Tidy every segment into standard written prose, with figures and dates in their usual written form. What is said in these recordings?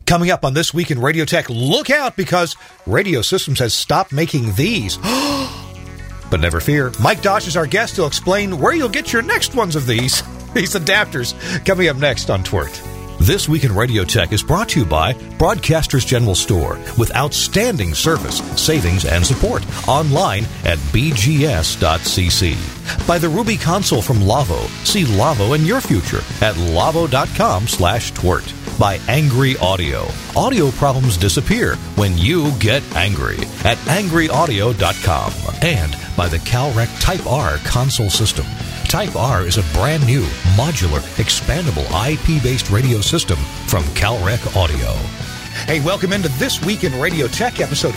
Coming up on This Week in Radio Tech, look out because Radio Systems has stopped making these. But never fear, Mike Dosh is our guest. He'll explain where you'll get your next ones of these adapters. Coming up next on TWiRT. This Week in Radio Tech is brought to you by Broadcasters General Store with outstanding service, savings, and support online at bgs.cc. By the Ruby Console from Lavo. See Lavo in your future at lavo.com/TWiRT. By Angry Audio. Audio problems disappear when you get angry at angryaudio.com. And by the CalRec Type R console system. Type R is a brand new, modular, expandable IP-based radio system from CalRec Audio. Hey, welcome into This Week in Radio Tech, episode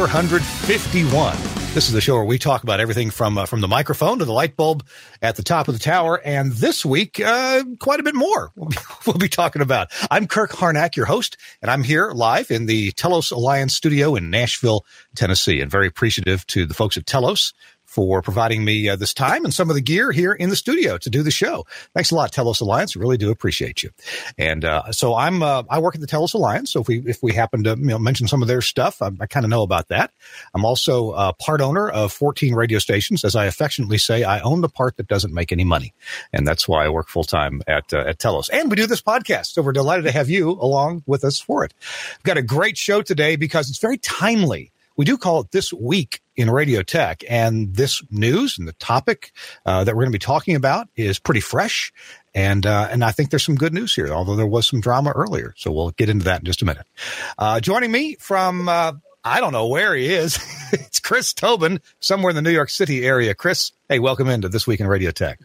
451. This is the show where we talk about everything from the microphone to the light bulb at the top of the tower. And this week, quite a bit more we'll be talking about. I'm Kirk Harnack, your host, and I'm here live in the Telos Alliance studio in Nashville, Tennessee, and very appreciative to the folks at Telos for providing me this time and some of the gear here in the studio to do the show. Thanks a lot, Telos Alliance. Really do appreciate you. And so I work at the Telos Alliance. So if we happen to mention some of their stuff, I kind of know about that. I'm also part owner of 14 radio stations. As I affectionately say, I own the part that doesn't make any money. And that's why I work full time at Telos. And we do this podcast. So we're delighted to have you along with us for it. We've got a great show today because it's very timely. We do call it This Week in Radio Tech, and this news and the topic that we're going to be talking about is pretty fresh, and I think there's some good news here, although there was some drama earlier, so we'll get into that in just a minute. Joining me from, I don't know where he is, it's Chris Tobin, somewhere in the New York City area. Chris, hey, welcome into This Week in Radio Tech.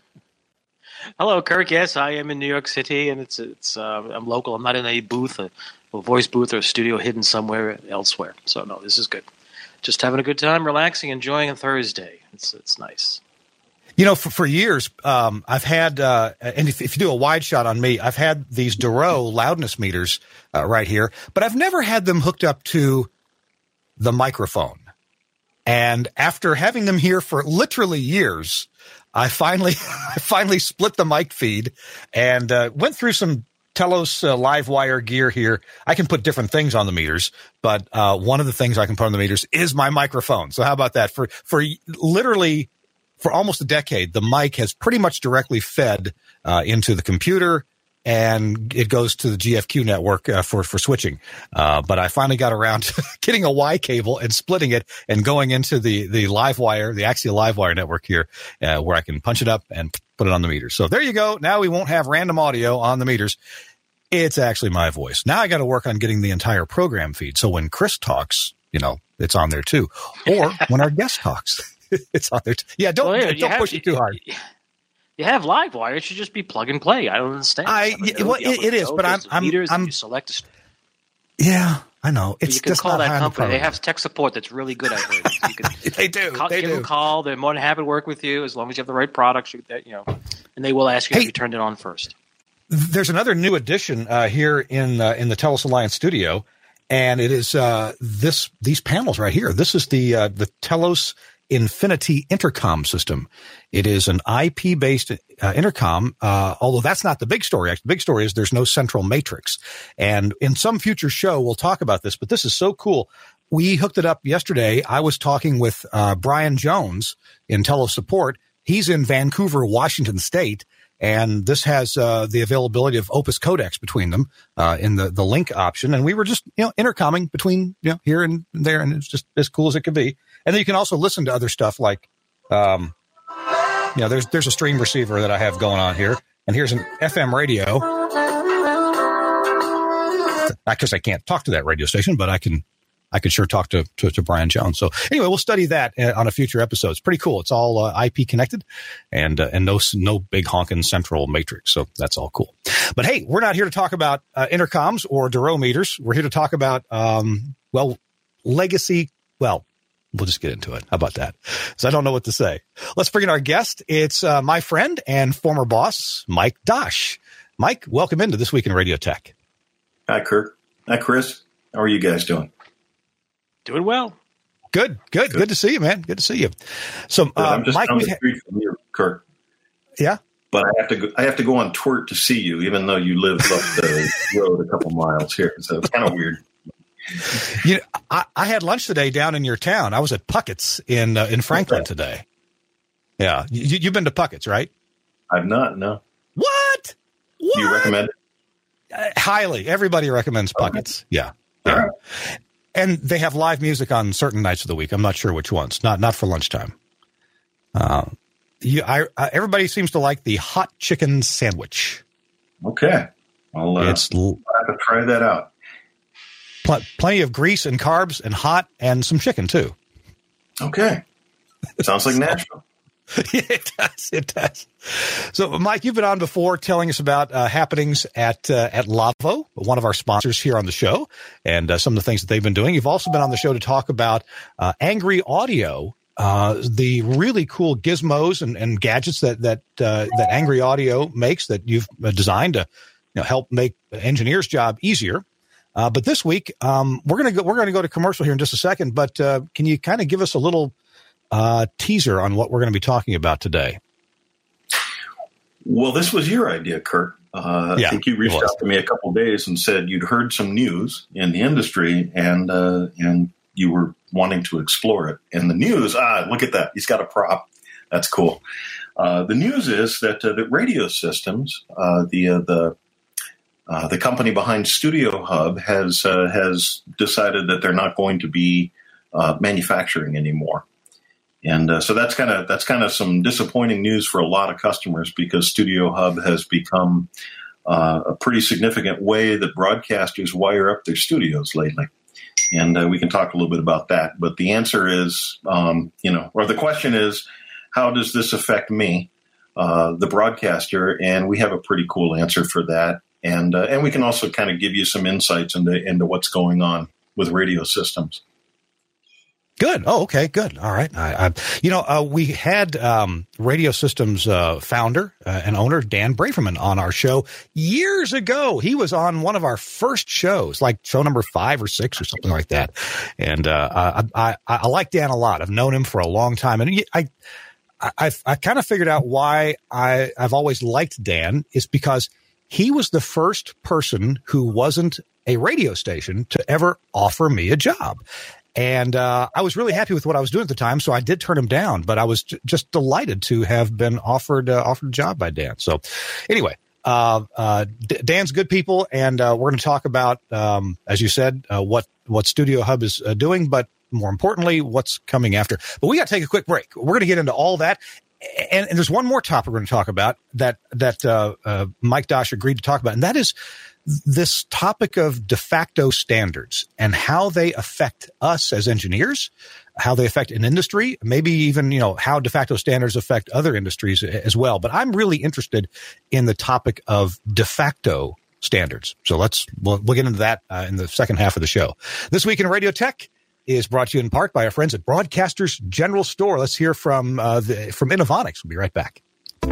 Hello, Kirk. Yes, I am in New York City, and I'm local. I'm not in a booth, a voice booth or a studio hidden somewhere elsewhere, so no, this is good. Just having a good time, relaxing, enjoying a Thursday. It's nice. You know, for years, I've had, and if you do a wide shot on me, I've had these Duro loudness meters right here, but I've never had them hooked up to the microphone. And after having them here for literally years, I finally split the mic feed and went through some Telos Livewire gear here. I can put different things on the meters, but one of the things I can put on the meters is my microphone. So how about that? For literally for almost a decade, the mic has pretty much directly fed into the computer, and it goes to the GFQ network for switching. But I finally got around to getting a Y cable and splitting it and going into the Livewire, the Axial Livewire network here, where I can punch it up and put it on the meters. So there you go. Now we won't have random audio on the meters. It's actually my voice. Now I got to work on getting the entire program feed. So when Chris talks, it's on there too. Or when our guest talks, it's on there too. Yeah, don't push it too hard. You have Livewire. It should just be plug and play. I don't understand. It is, but I'm you select. Yeah, I know. It's you can just call not that company. They have tech support that's really good. I heard. They do. Give them a call. They're more than happy to work with you as long as you have the right products. And they will ask you if you turned it on first. There's another new addition here in the Telos Alliance studio, and it is these panels right here. This is the Telos Infinity intercom system. It is an IP-based intercom, although that's not the big story. Actually, the big story is there's no central matrix. And in some future show, we'll talk about this, but this is so cool. We hooked it up yesterday. I was talking with Brian Jones in Telos Support. He's in Vancouver, Washington State. And this has the availability of Opus codecs between them in the link option. And we were just, intercomming between, here and there. And it's just as cool as it could be. And then you can also listen to other stuff like, there's a stream receiver that I have going on here. And here's an FM radio. Because I can't talk to that radio station, but I could sure talk to Brian Jones. So anyway, we'll study that on a future episode. It's pretty cool. It's all IP connected and no big honking central matrix. So that's all cool. But hey, we're not here to talk about intercoms or Duro meters. We're here to talk about, legacy. Well, we'll just get into it. How about that? So I don't know what to say. Let's bring in our guest. It's my friend and former boss, Mike Dosh. Mike, welcome into This Week in Radio Tech. Hi, Kirk. Hi, Chris. How are you guys doing? Doing well. Good to see you, man. Good to see you. So, I'm just Mike, down the street from you, Kirk. Yeah. but I have to go on Twert to see you, even though you live up the road a couple miles here. So it's kind of weird. You know, I had lunch today down in your town. I was at Puckett's in Franklin today. Yeah, you've been to Puckett's, right? I've not. No. What? Do you recommend it? Highly. Everybody recommends Puckett's. Okay. Yeah. Right. And they have live music on certain nights of the week. I'm not sure which ones. Not for lunchtime. Everybody seems to like the hot chicken sandwich. Okay. I'll have to try that out. Plenty of grease and carbs and hot and some chicken, too. Okay. Sounds like Nashville. Yeah, it does. So, Mike, you've been on before telling us about happenings at Lavo, one of our sponsors here on the show, and some of the things that they've been doing. You've also been on the show to talk about Angry Audio, the really cool gizmos and gadgets that Angry Audio makes that you've designed to help make the engineer's job easier. But this week, we're going to go to commercial here in just a second. But can you kind of give us a little teaser on what we're going to be talking about today? Well, this was your idea, Kurt. I think you reached out to me a couple of days and said you'd heard some news in the industry and you were wanting to explore it. And the news, look at that. He's got a prop. That's cool. The news is that Radio Systems, the company behind Studio Hub, has decided that they're not going to be manufacturing anymore. And so that's kind of some disappointing news for a lot of customers, because Studio Hub has become a pretty significant way that broadcasters wire up their studios lately. And we can talk a little bit about that. But the answer is, or the question is, how does this affect me, the broadcaster? And we have a pretty cool answer for that. And we can also kind of give you some insights into what's going on with Radio Systems. Good. Oh, okay. Good. All right. We had Radio Systems founder and owner Dan Braverman on our show years ago. He was on one of our first shows, like show number 5 or 6 or something like that. And I like Dan a lot. I've known him for a long time, and I kind of figured out why I've always liked Dan is because he was the first person who wasn't a radio station to ever offer me a job. And I was really happy with what I was doing at the time, so I did turn him down. But I was just delighted to have been offered a job by Dan. So anyway, Dan's good people, and we're going to talk about, as you said, what Studio Hub is doing, but more importantly, what's coming after. But we got to take a quick break. We're going to get into all that. And there's one more topic we're going to talk about that Mike Dosh agreed to talk about, and that is this topic of de facto standards and how they affect us as engineers, how they affect an industry, maybe even, how de facto standards affect other industries as well. But I'm really interested in the topic of de facto standards. So we'll get into that in the second half of the show. This Week in Radio Tech is brought to you in part by our friends at Broadcasters General Store. Let's hear from Inovonics. We'll be right back.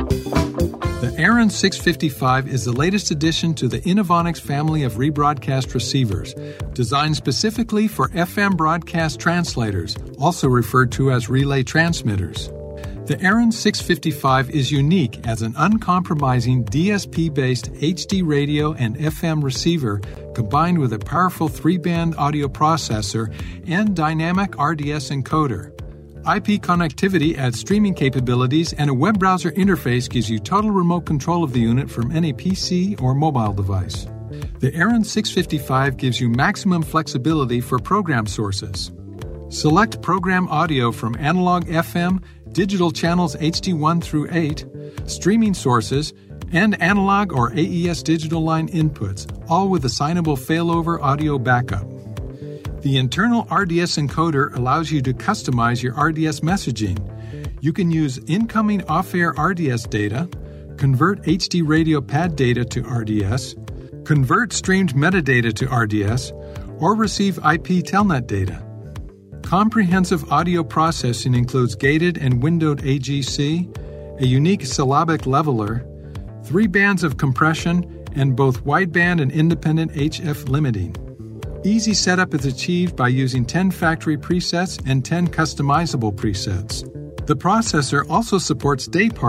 The Aaron 655 is the latest addition to the Inovonics family of rebroadcast receivers, designed specifically for FM broadcast translators, also referred to as relay transmitters. The Aaron 655 is unique as an uncompromising DSP-based HD radio and FM receiver combined with a powerful 3-band audio processor and dynamic RDS encoder. IP connectivity adds streaming capabilities, and a web browser interface gives you total remote control of the unit from any PC or mobile device. The Aaron 655 gives you maximum flexibility for program sources. Select program audio from analog FM, digital channels HD1 through 8, streaming sources, and analog or AES digital line inputs, all with assignable failover audio backup. The internal RDS encoder allows you to customize your RDS messaging. You can use incoming off-air RDS data, convert HD radio pad data to RDS, convert streamed metadata to RDS, or receive IP telnet data. Comprehensive audio processing includes gated and windowed AGC, a unique syllabic leveler, 3 bands of compression, and both wideband and independent HF limiting. Easy setup is achieved by using 10 factory presets and 10 customizable presets. The processor also supports day parting,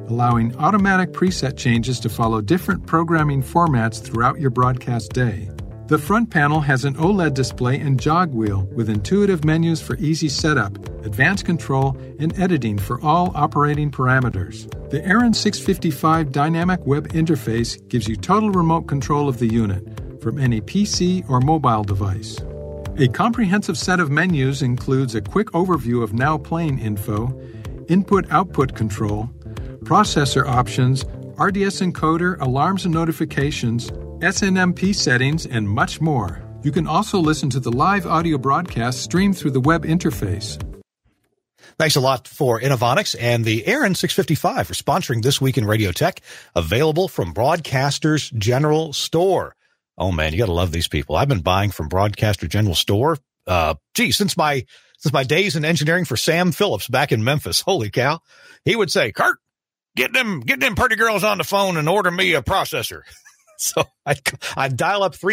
allowing automatic preset changes to follow different programming formats throughout your broadcast day. The front panel has an OLED display and jog wheel with intuitive menus for easy setup, advanced control, and editing for all operating parameters. The Aaron 655 dynamic web interface gives you total remote control of the unit from any PC or mobile device. A comprehensive set of menus includes a quick overview of now playing info, input-output control, processor options, RDS encoder, alarms and notifications, SNMP settings, and much more. You can also listen to the live audio broadcast streamed through the web interface. Thanks a lot for Inovonics and the Aaron 655 for sponsoring This Week in Radio Tech, available from Broadcaster's General Store. Oh, man, you got to love these people. I've been buying from Broadcaster General Store, since my days in engineering for Sam Phillips back in Memphis. Holy cow. He would say, Kurt, get them pretty girls on the phone and order me a processor. So I'd dial up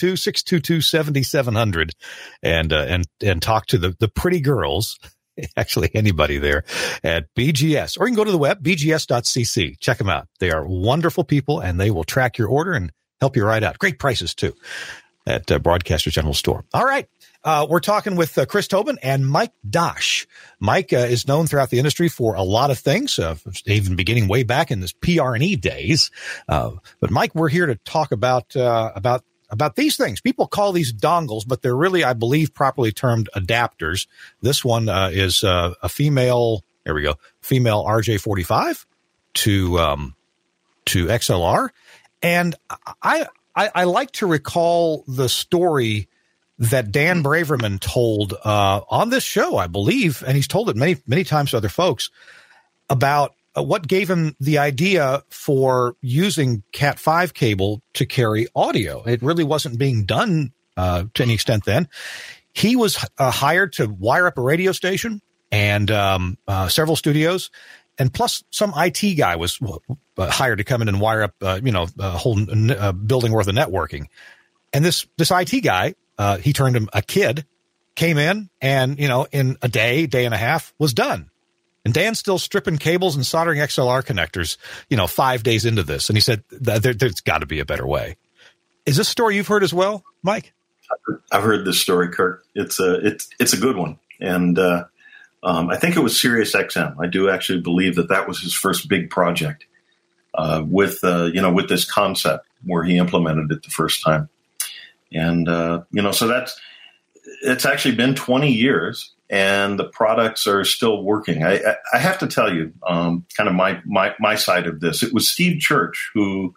352-622-7700 and talk to the pretty girls, actually anybody there at BGS. Or you can go to the web, bgs.cc. Check them out. They are wonderful people, and they will track your order and help you right out. Great prices, too, at Broadcaster General Store. All right. We're talking with Chris Tobin and Mike Dosch. Mike is known throughout the industry for a lot of things, even beginning way back in this PR&E days. But Mike, we're here to talk about these things. People call these dongles, but they're really, I believe, properly termed adapters. This one is a female. There we go, female RJ45 to XLR, and I like to recall the story that Dan Braverman told on this show, I believe, and he's told it many times to other folks, about what gave him the idea for using Cat5 cable to carry audio. It really wasn't being done to any extent then. He was hired to wire up a radio station and several studios, and plus some IT guy was hired to come in and wire up a whole building worth of networking. And this IT guy, he turned him a kid, came in and, in a day and a half was done. And Dan's still stripping cables and soldering XLR connectors, 5 days into this. And he said, there's got to be a better way. Is this a story you've heard as well, Mike? I've heard this story, Kurt. It's a good one. And I think it was Sirius XM. I do actually believe that was his first big project with this concept where he implemented it the first time. And, so it's actually been 20 years and the products are still working. I have to tell you, kind of my side of this. It was Steve Church who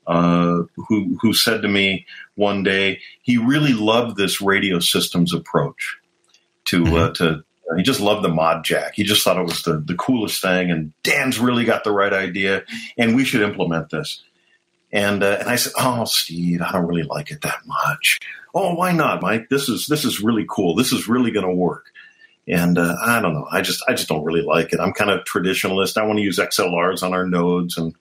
said to me one day, he really loved this radio systems approach to he just loved the mod jack. He just thought it was the coolest thing. And Dan's really got the right idea and we should implement this. And I said, "Oh, Steve, I don't really like it that much." "Oh, why not, Mike? This is really cool. This is really going to work." And I don't know. I just don't really like it. I'm kind of traditionalist. I want to use XLRs on our nodes. And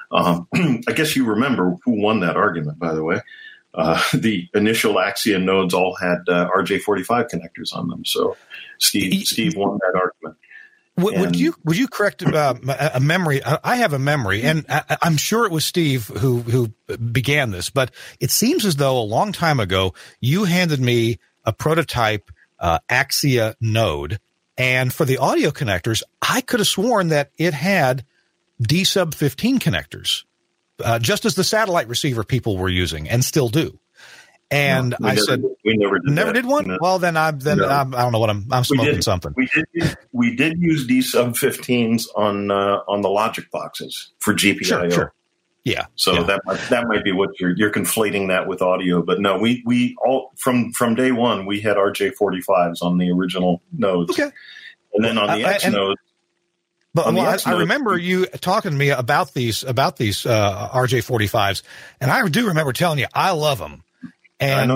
I guess you remember who won that argument, by the way. The initial Axia nodes all had RJ45 connectors on them. So Steve won that argument. Would you correct a memory? I have a memory, and I'm sure it was Steve who began this, but it seems as though a long time ago you handed me a prototype Axia node, and for the audio connectors, I could have sworn that it had D-sub-15 connectors, just as the satellite receiver people were using and still do. And I said, we never did one. No. Well, then I don't know what I'm smoking something. We did use D-sub-15s on the logic boxes for GPIO. Sure. Yeah. So that might be what you're conflating that with audio, but no, we all from day one we had RJ45s on the original nodes. Okay. And then on the X nodes. But I remember you talking to me about these RJ45s, and I do remember telling you I love them. And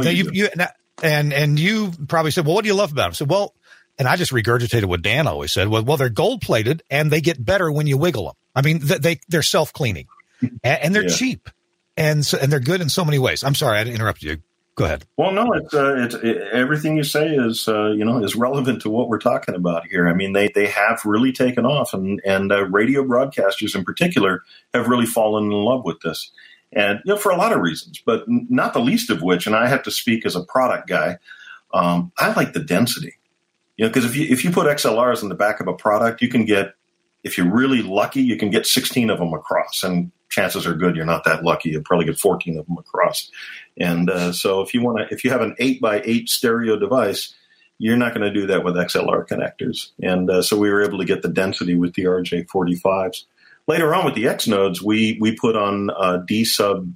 you probably said, "Well, what do you love about them?" I said, "Well," and I just regurgitated what Dan always said. Well, they're gold plated and they get better when you wiggle them. I mean, they're self cleaning and they're cheap, and they're good in so many ways. I'm sorry, I didn't interrupt you. Go ahead. Well, no, it's everything you say is is relevant to what we're talking about here. I mean, they have really taken off, and radio broadcasters in particular have really fallen in love with this, and for a lot of reasons, but not the least of which, and I have to speak as a product guy, I like the density, because if you put XLRs in the back of a product, you can get, if you're really lucky, you can get 16 of them across, and chances are good you're not that lucky. You'll probably get 14 of them across. And so if you have an 8x8 stereo device, you're not going to do that with XLR connectors. And so we were able to get the density with the RJ45s. Later on with the X nodes, we put on D sub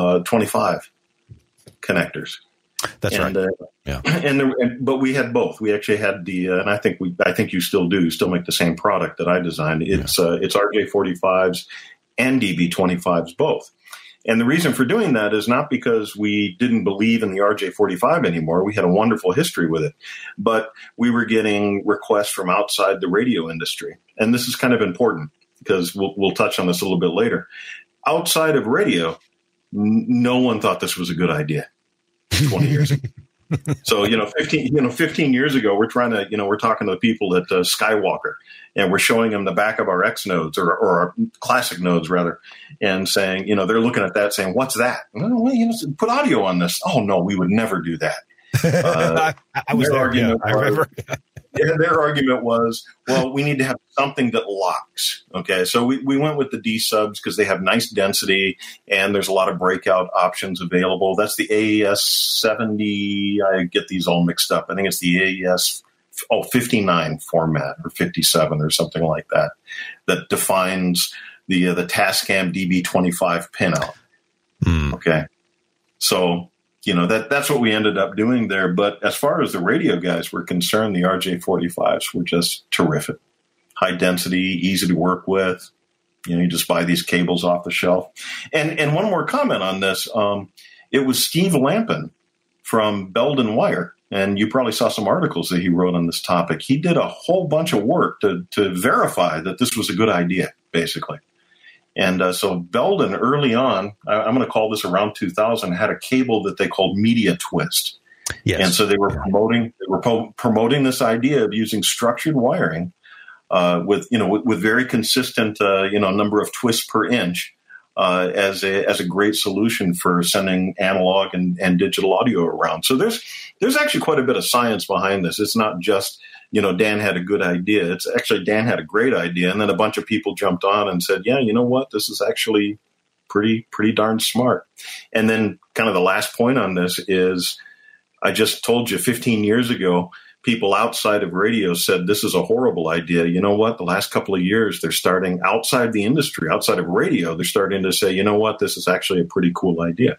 25 connectors. That's right. Yeah. But we had both. We actually had and I think you still do. You still make the same product that I designed. It's RJ45s and DB25s both. And the reason for doing that is not because we didn't believe in the RJ45 anymore. We had a wonderful history with it. But we were getting requests from outside the radio industry. And this is kind of important because we'll touch on this a little bit later. Outside of radio, no one thought this was a good idea 20 years ago. So, 15 years ago, we're talking to the people at Skywalker, and we're showing them the back of our X nodes or our classic nodes rather, and saying, they're looking at that saying, what's that? Well, put audio on this. Oh no, we would never do that. I was there. Yeah, I remember. Their argument was, well, we need to have something that locks. Okay, so we went with the D subs because they have nice density and there's a lot of breakout options available. That's the AES 70. I get these all mixed up. I think it's the AES 59 format or 57 or something like that. That defines the Tascam DB25 pinout. Okay, so. That's what we ended up doing there. But as far as the radio guys were concerned, the RJ45s were just terrific. High density, easy to work with. You just buy these cables off the shelf. And one more comment on this. It was Steve Lampin from Belden Wire. And you probably saw some articles that he wrote on this topic. He did a whole bunch of work to verify that this was a good idea, basically. And so Belden early on, I'm going to call this around 2000, had a cable that they called Media Twist. Yes. And so they were promoting this idea of using structured wiring with very consistent number of twists per inch as a great solution for sending analog and digital audio around. So there's actually quite a bit of science behind this. It's not just Dan had a good idea. It's actually Dan had a great idea, and then a bunch of people jumped on and said, yeah, you know what? This is actually pretty darn smart. And then kind of the last point on this is I just told you 15 years ago, people outside of radio said this is a horrible idea. You know what? The last couple of years, they're starting outside the industry, outside of radio, they're starting to say, you know what? This is actually a pretty cool idea.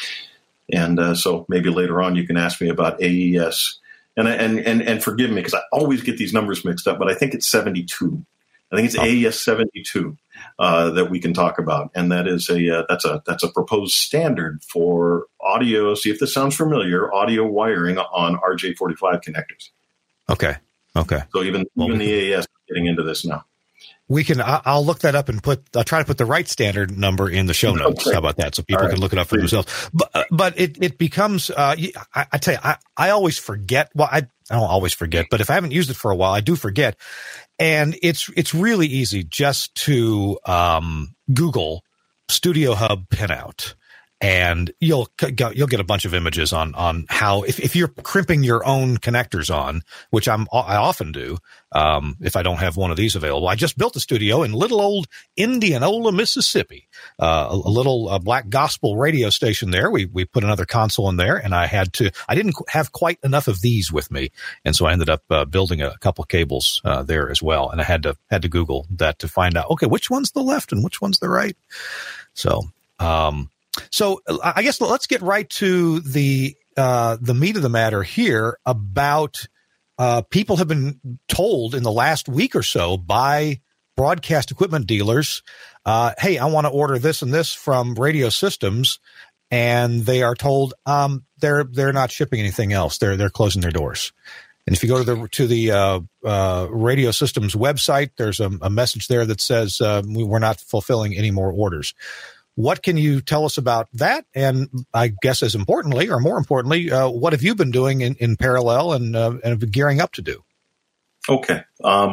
And so maybe later on you can ask me about AES. And forgive me because I always get these numbers mixed up, but I think it's 72. I think it's AES 72 that we can talk about, and that is that's a proposed standard for audio. See if this sounds familiar. Audio wiring on RJ45 connectors. Okay. So even the AES is getting into this now. We can. I'll look that up and I'll try to put the right standard number in the show notes. Okay. How about that? So people can look it up for themselves. But it becomes. I tell you, I always forget. Well, I don't always forget, but if I haven't used it for a while, I do forget. And it's really easy just to Google Studio Hub pinout. And you'll get a bunch of images on how if you're crimping your own connectors on, which I often do if I don't have one of these available. I just built a studio in little old Indianola, Mississippi, a little black gospel radio station there. We put another console in there, and I didn't have quite enough of these with me, and so I ended up building a couple of cables there as well. And I had to Google that to find out which one's the left and which one's the right. So I guess let's get right to the meat of the matter here about people have been told in the last week or so by broadcast equipment dealers, hey, I want to order this and this from Radio Systems, and they are told they're not shipping anything else. They're closing their doors. And if you go to the Radio Systems website, there's a message there that says we're not fulfilling any more orders. what can you tell us about that? And I guess as importantly, or more importantly, what have you been doing in parallel and gearing up to do? Okay.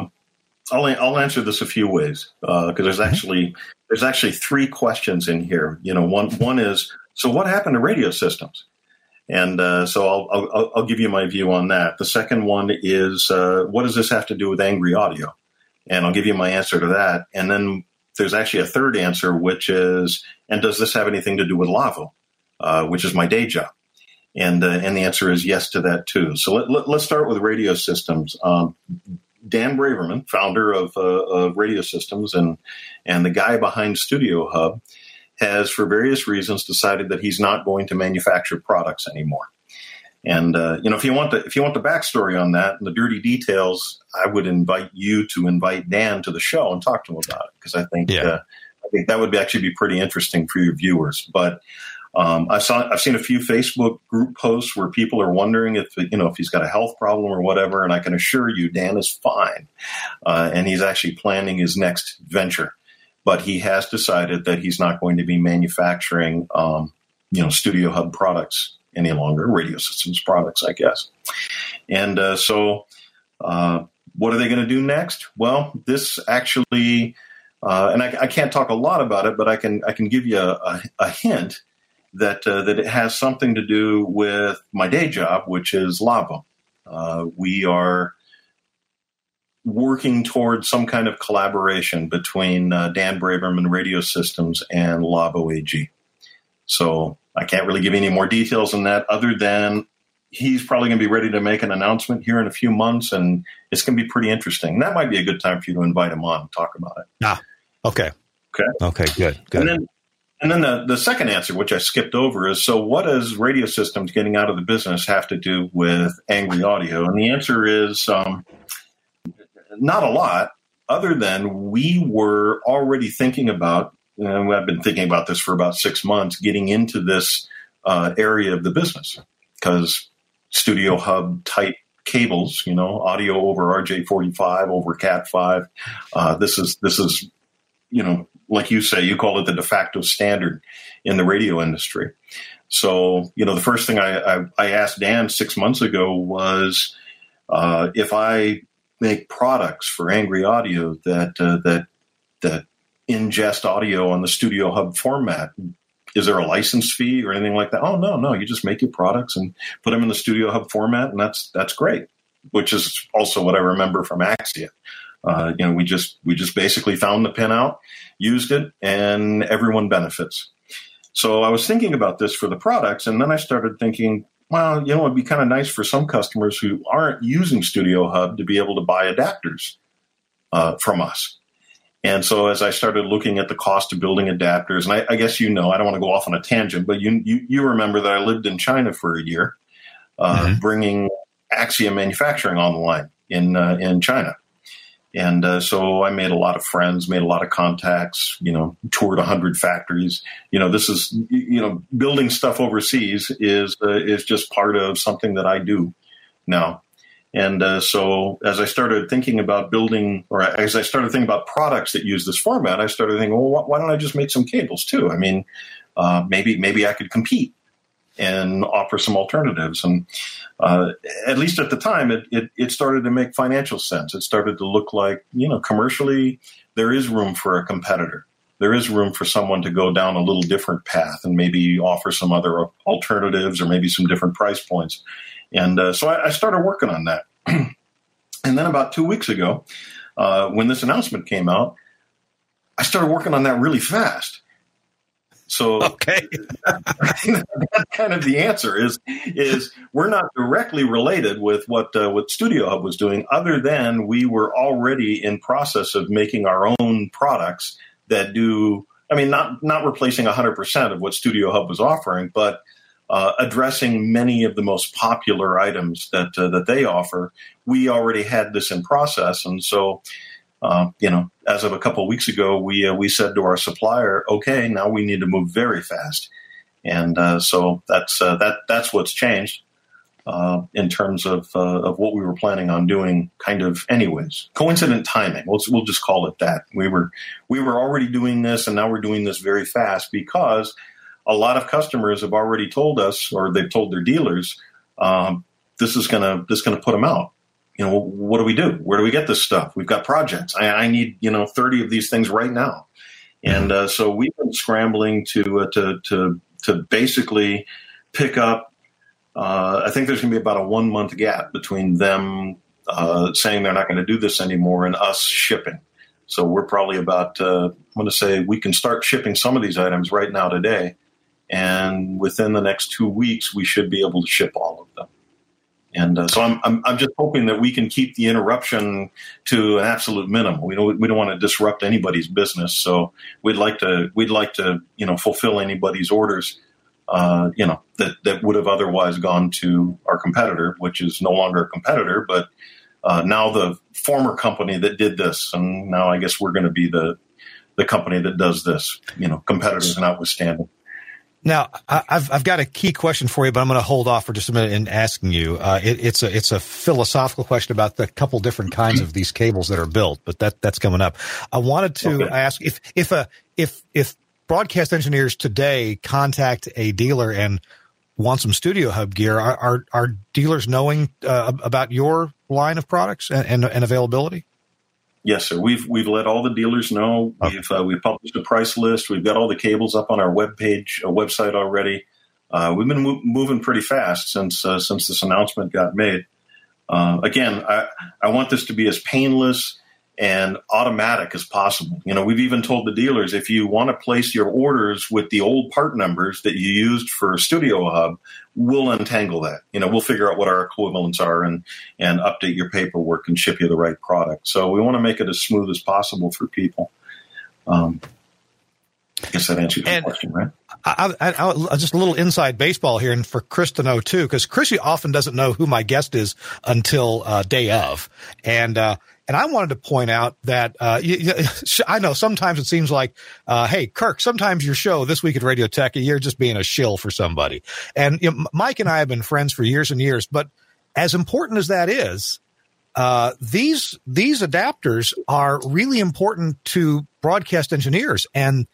I'll answer this a few ways because there's actually three questions in here. One is, so what happened to radio systems? And so I'll give you my view on that. The second one is, what does this have to do with Angry Audio? And I'll give you my answer to that. And then there's actually a third answer, which is, and does this have anything to do with Lavo, which is my day job? And the answer is yes to that too. So let's start with radio systems. Dan Braverman, founder of Radio Systems and the guy behind Studio Hub, has, for various reasons, decided that he's not going to manufacture products anymore. And if you want the backstory on that and the dirty details, I would invite you to invite Dan to the show and talk to him about it, because I think that would actually be pretty interesting for your viewers. But I've seen a few Facebook group posts where people are wondering if he's got a health problem or whatever, and I can assure you Dan is fine, and he's actually planning his next venture. But he has decided that he's not going to be manufacturing, Studio Hub products any longer, Radio Systems products, I guess. And so what are they going to do next? Well, this actually, and I can't talk a lot about it, but I can give you a hint that it has something to do with my day job, which is Lavo. We are working towards some kind of collaboration between Dan Braverman Radio Systems and Lavo AG. So I can't really give any more details on that other than he's probably going to be ready to make an announcement here in a few months, and it's going to be pretty interesting. That might be a good time for you to invite him on and talk about it. Okay. Okay, good. And then the second answer, which I skipped over, is, so what does Radio Systems getting out of the business have to do with Angry Audio? And the answer is not a lot, other than we were already thinking about, and I've been thinking about this for about 6 months, getting into this area of the business, because Studio Hub type cables, audio over RJ45, over Cat5, this is like you say, you call it the de facto standard in the radio industry. So, the first thing I asked Dan 6 months ago was if I make products for Angry Audio that ingest audio on the Studio Hub format, is there a license fee or anything like that? Oh, no, you just make your products and put them in the Studio Hub format, and that's great, which is also what I remember from Axia. We just basically found the pinout, used it, and everyone benefits. So I was thinking about this for the products, and then I started thinking, well, it'd be kind of nice for some customers who aren't using Studio Hub to be able to buy adapters from us. And so as I started looking at the cost of building adapters, and I guess I don't want to go off on a tangent, but you remember that I lived in China for a year, bringing Axia manufacturing online in China. And so I made a lot of friends, made a lot of contacts, toured 100 factories. This is, building stuff overseas is just part of something that I do now. And so as I started thinking about building, or as I started thinking about products that use this format, I started thinking, well, why don't I just make some cables too? I mean, maybe I could compete and offer some alternatives. And at least at the time, it started to make financial sense. It started to look like, commercially, there is room for a competitor. There is room for someone to go down a little different path and maybe offer some other alternatives or maybe some different price points. And so I started working on that. And then about 2 weeks ago, when this announcement came out, I started working on that really fast. So okay. That's kind of the answer is we're not directly related with what Studio Hub was doing, other than we were already in process of making our own products that do, not replacing 100% of what Studio Hub was offering, but addressing many of the most popular items that they offer. We already had this in process. And so, as of a couple of weeks ago, we said to our supplier, okay, now we need to move very fast. And so that's what's changed. in terms of what we were planning on doing, kind of anyways. Coincident timing. We'll just call it that. We were already doing this, and now we're doing this very fast because a lot of customers have already told us, or they've told their dealers, this is gonna put them out. What do we do? Where do we get this stuff? We've got projects. I need 30 of these things right now, and so we've been scrambling to basically pick up. I think there's going to be about a 1 month gap between them saying they're not going to do this anymore and us shipping. So we're probably about, I'm going to say we can start shipping some of these items right now today. And within the next 2 weeks, we should be able to ship all of them. And so I'm just hoping that we can keep the interruption to an absolute minimum. We don't want to disrupt anybody's business. So we'd like to fulfill anybody's orders that would have otherwise gone to our competitor, which is no longer a competitor, but now the former company that did this. And now I guess we're going to be the company that does this, competitors notwithstanding. Now, I've got a key question for you, but I'm going to hold off for just a minute in asking you. It's a philosophical question about the couple different kinds of these cables that are built, but that's coming up. I wanted to ask if broadcast engineers today contact a dealer and want some Studio Hub gear, are dealers knowing about your line of products and availability? Yes, sir. We've let all the dealers know. We've published a price list. We've got all the cables up on our website already. We've been moving pretty fast since this announcement got made. Again, I want this to be as painless and automatic as possible. We've even told the dealers, if you want to place your orders with the old part numbers that you used for Studio Hub, we'll untangle that. We'll figure out what our equivalents are and update your paperwork and ship you the right product. So we want to make it as smooth as possible for people. I guess that answers your question, right? I just a little inside baseball here, and for Chris to know too, because Chris often doesn't know who my guest is until day of, and I wanted to point out that I know sometimes it seems like, hey, Kirk, sometimes your show This Week at Radio Tech, you're just being a shill for somebody. And Mike and I have been friends for years and years, but as important as that is, these adapters are really important to broadcast engineers and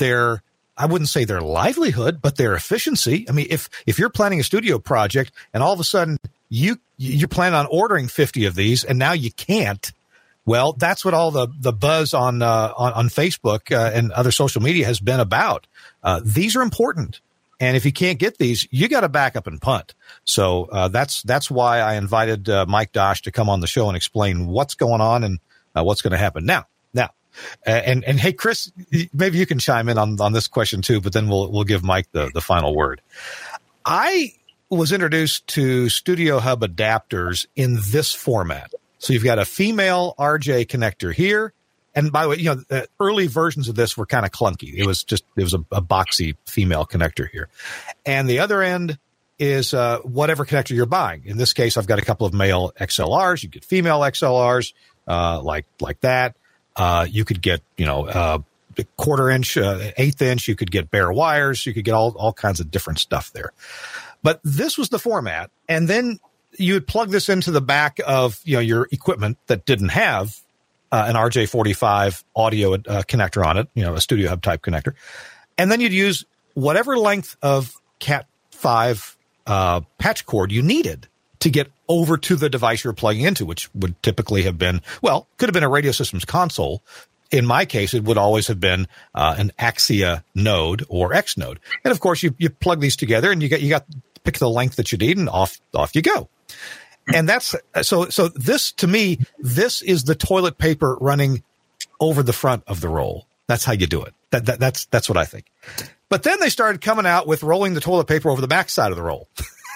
I wouldn't say their livelihood, but their efficiency. I mean, if you're planning a studio project and all of a sudden you plan on ordering 50 of these and now you can't, well, that's what all the buzz on Facebook and other social media has been about. These are important. And if you can't get these, you got to back up and punt. So that's why I invited Mike Dosch to come on the show and explain what's going on and what's going to happen now. And hey, Chris, maybe you can chime in on this question too, but then we'll give Mike the final word. I was introduced to Studio Hub adapters in this format. So you've got a female RJ connector here. And by the way, early versions of this were kind of clunky. It was a boxy female connector here. And the other end is whatever connector you're buying. In this case, I've got a couple of male XLRs. You get female XLRs like that. You could get, quarter inch, eighth inch. You could get bare wires. You could get all kinds of different stuff there. But this was the format. And then you would plug this into the back of, your equipment that didn't have an RJ45 audio connector on it, a Studio Hub type connector. And then you'd use whatever length of Cat5 patch cord you needed to get over to the device you're plugging into, which would typically have been, could have been a Radio Systems console. In my case, it would always have been an Axia node or X node. And of course, you plug these together and you got pick the length that you need and off you go. And that's so this, to me, this is the toilet paper running over the front of the roll. That's how you do it. That's what I think. But then they started coming out with rolling the toilet paper over the back side of the roll.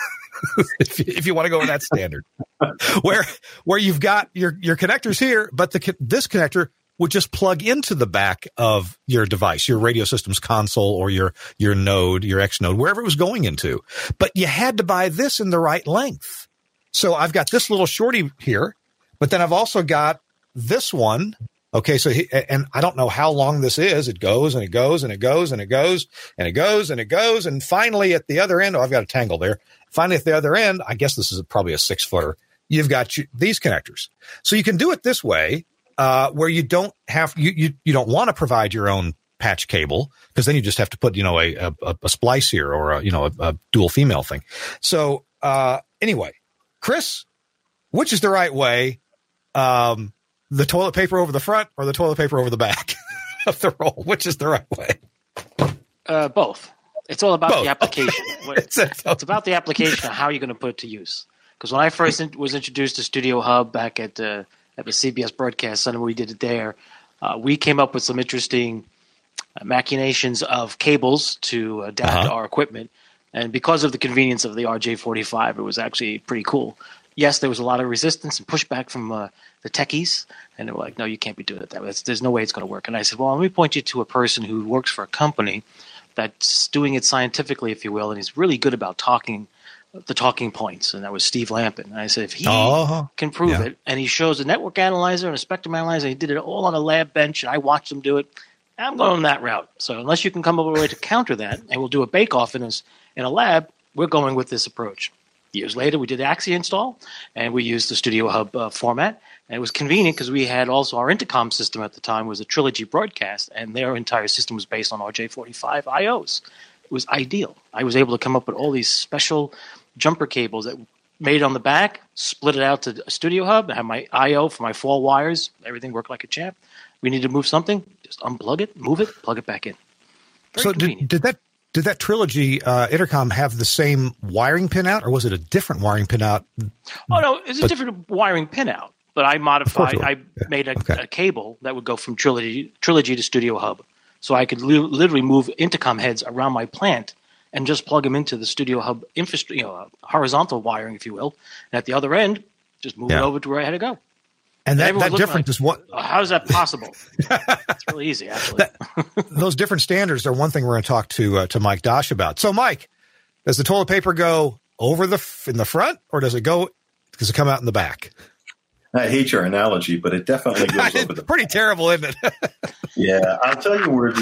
if you want to go with that standard, where you've got your connectors here, but this connector would just plug into the back of your device, your Radio Systems console or your node, your X node, wherever it was going into. But you had to buy this in the right length. So I've got this little shorty here, but then I've also got this one Okay, so and I don't know how long this is. It goes and it goes and it goes and it goes and it goes and it goes. And finally at the other end, I've got a tangle there. Finally at the other end, I guess this is probably a 6-footer. You've got these connectors. So you can do it this way, where you don't have, you don't want to provide your own patch cable, because then you just have to put, a splice here or a dual female thing. So anyway, Chris, which is the right way? The toilet paper over the front or the toilet paper over the back of the roll? Which is the right way? Both. It's all about Both. the application. It's about the application of how you're going to put it to use. Because when I first was introduced to Studio Hub back at the CBS Broadcast Center, we did it there. We came up with some interesting machinations of cables to adapt our equipment. And because of the convenience of the RJ45, it was actually pretty cool. Yes, there was a lot of resistance and pushback from the techies, and they were like, no, you can't be doing it that way. There's no way it's going to work. And I said, well, let me point you to a person who works for a company that's doing it scientifically, if you will, and he's really good about the talking points, and that was Steve Lampin. And I said, if he can prove it, and he shows a network analyzer and a spectrum analyzer, he did it all on a lab bench, and I watched him do it, I'm going that route. So unless you can come up with a way to counter that, and we'll do a bake-off in a lab, we're going with this approach. Years later, we did Axia install, and we used the Studio Hub format. And it was convenient because we had also our intercom system at the time was a Trilogy broadcast, and their entire system was based on RJ45 IOs. It was ideal. I was able to come up with all these special jumper cables that made it on the back, split it out to Studio Hub, I have my IO for my 4 wires. Everything worked like a champ. We need to move something, just unplug it, move it, plug it back in. So did that Trilogy intercom have the same wiring pin out, or was it a different wiring pin out? Oh, no, it's a different wiring pin out. But I modified, made a cable that would go from Trilogy to Studio Hub. So I could literally move intercom heads around my plant and just plug them into the Studio Hub infrastructure, horizontal wiring, if you will. And at the other end, just move it over to where I had to go. And that difference is what? How is that possible? It's really easy, actually. Those different standards are one thing we're going to talk to Mike Dosh about. So, Mike, does the toilet paper go over in the front, or does it come out in the back? I hate your analogy, but it definitely goes over the. Pretty terrible, isn't it? Yeah, I'll tell you where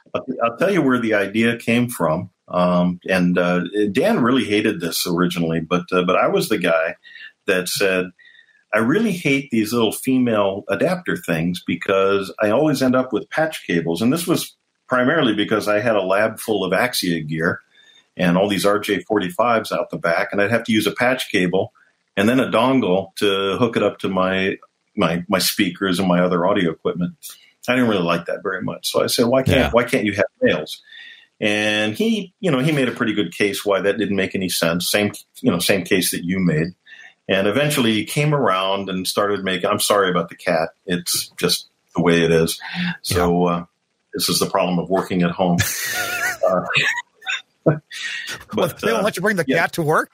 the idea came from. And Dan really hated this originally, but I was the guy that said, I really hate these little female adapter things because I always end up with patch cables. And this was primarily because I had a lab full of Axia gear and all these RJ45s out the back, and I'd have to use a patch cable and then a dongle to hook it up to my speakers and my other audio equipment. I didn't really like that very much. So I said, why can't you have males? And he made a pretty good case why that didn't make any sense. Same case that you made. And eventually he came around and started making, I'm sorry about the cat. It's just the way it is. So this is the problem of working at home. But they won't let you bring the cat to work?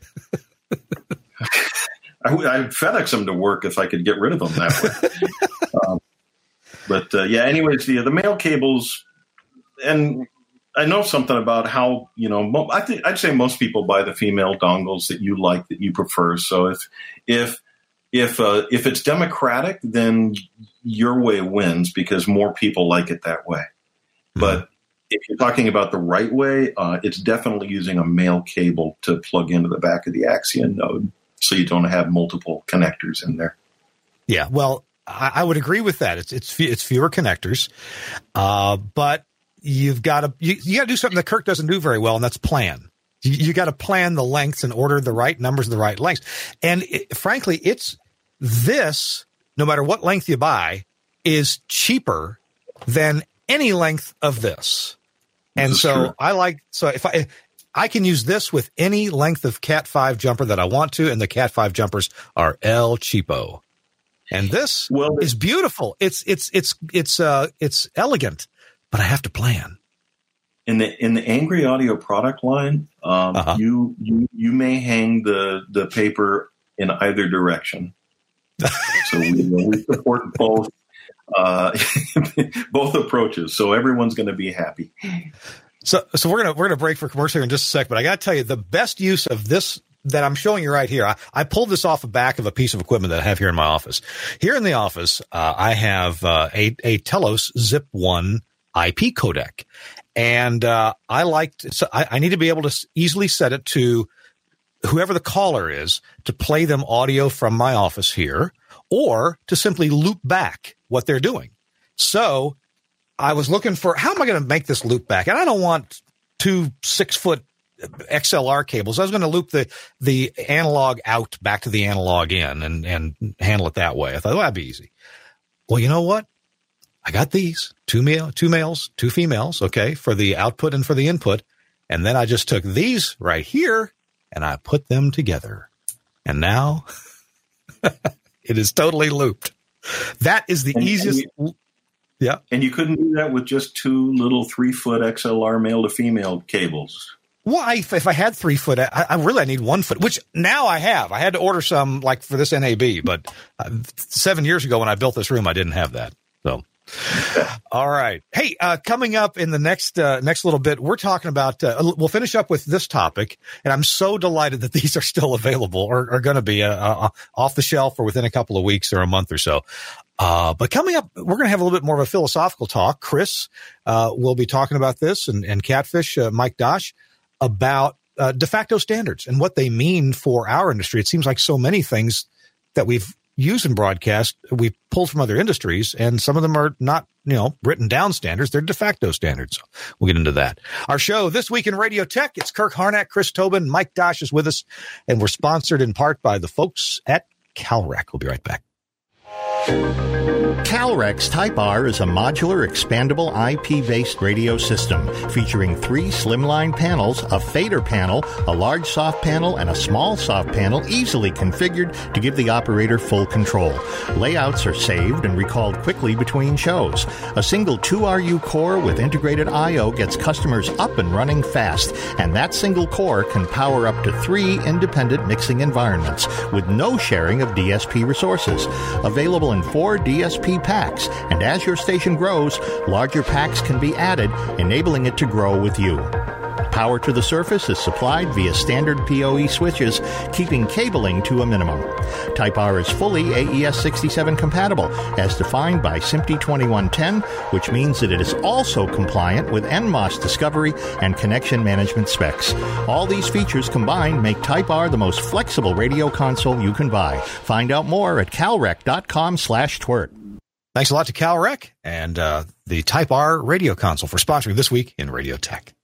I'd FedEx them to work if I could get rid of them that way. Anyways, the male cables, and I know something about how, I'd say most people buy the female dongles that you like, that you prefer. So if it's democratic, then your way wins because more people like it that way. Mm-hmm. But if you're talking about the right way, it's definitely using a male cable to plug into the back of the Axia node, so you don't have multiple connectors in there. Yeah, well, I would agree with that. It's fewer connectors, but you've got to do something that Kirk doesn't do very well, and that's plan. You got to plan the lengths and order the right numbers and the right lengths. And frankly, it's this, no matter what length you buy, is cheaper than any length of this. And so if I can use this with any length of Cat 5 jumper that I want to, and the Cat 5 jumpers are El Cheapo. And this is beautiful. It's elegant, but I have to plan. In the Angry Audio product line, you may hang the paper in either direction. So we support both approaches. So everyone's going to be happy. So we're gonna break for commercial here in just a sec, but I got to tell you, the best use of this that I'm showing you right here. I pulled this off the back of a piece of equipment that I have here in my office. Here in the office, I have a Telos Zip 1 IP codec. And I need to be able to easily set it to whoever the caller is to play them audio from my office here, or to simply loop back what they're doing. So I was looking for, how am I going to make this loop back? And I don't want 2 6-foot XLR cables. I was going to loop the analog out back to the analog in and handle it that way. I thought, that'd be easy. Well, you know what? I got these, 2 males, 2 females, okay, for the output and for the input. And then I just took these right here and I put them together. And now it is totally looped. That is the easiest. Yeah. And you couldn't do that with just 2 little 3-foot XLR male to female cables. Well, if I had 3 foot, I really need 1 foot, which now I have. I had to order some like for this NAB, but 7 years ago when I built this room, I didn't have that. So, all right. Hey, coming up in the next little bit, we're talking about, we'll finish up with this topic, and I'm so delighted that these are still available or are going to be off the shelf or within a couple of weeks or a month or so. But coming up, we're going to have a little bit more of a philosophical talk. Chris will be talking about this, and Catfish, Mike Dosh, about de facto standards and what they mean for our industry. It seems like so many things that we've used in broadcast, we pulled from other industries, and some of them are not, written down standards. They're de facto standards. We'll get into that. Our show This Week in Radio Tech. It's Kirk Harnack, Chris Tobin, Mike Dosh is with us, and we're sponsored in part by the folks at CalRec. We'll be right back. CalRec's Type R is a modular, expandable IP-based radio system featuring 3 slimline panels, a fader panel, a large soft panel, and a small soft panel easily configured to give the operator full control. Layouts are saved and recalled quickly between shows. A single 2RU core with integrated I/O gets customers up and running fast, and that single core can power up to 3 independent mixing environments with no sharing of DSP resources. Available in 4 DSP packs, and as your station grows, larger packs can be added, enabling it to grow with you. Power to the surface is supplied via standard PoE switches, keeping cabling to a minimum. Type R is fully AES-67 compatible, as defined by SMPTE 2110, which means that it is also compliant with NMOS discovery and connection management specs. All these features combined make Type R the most flexible radio console you can buy. Find out more at calrec.com/twirt. Thanks a lot to CalRec and the Type R radio console for sponsoring This Week in Radio Tech.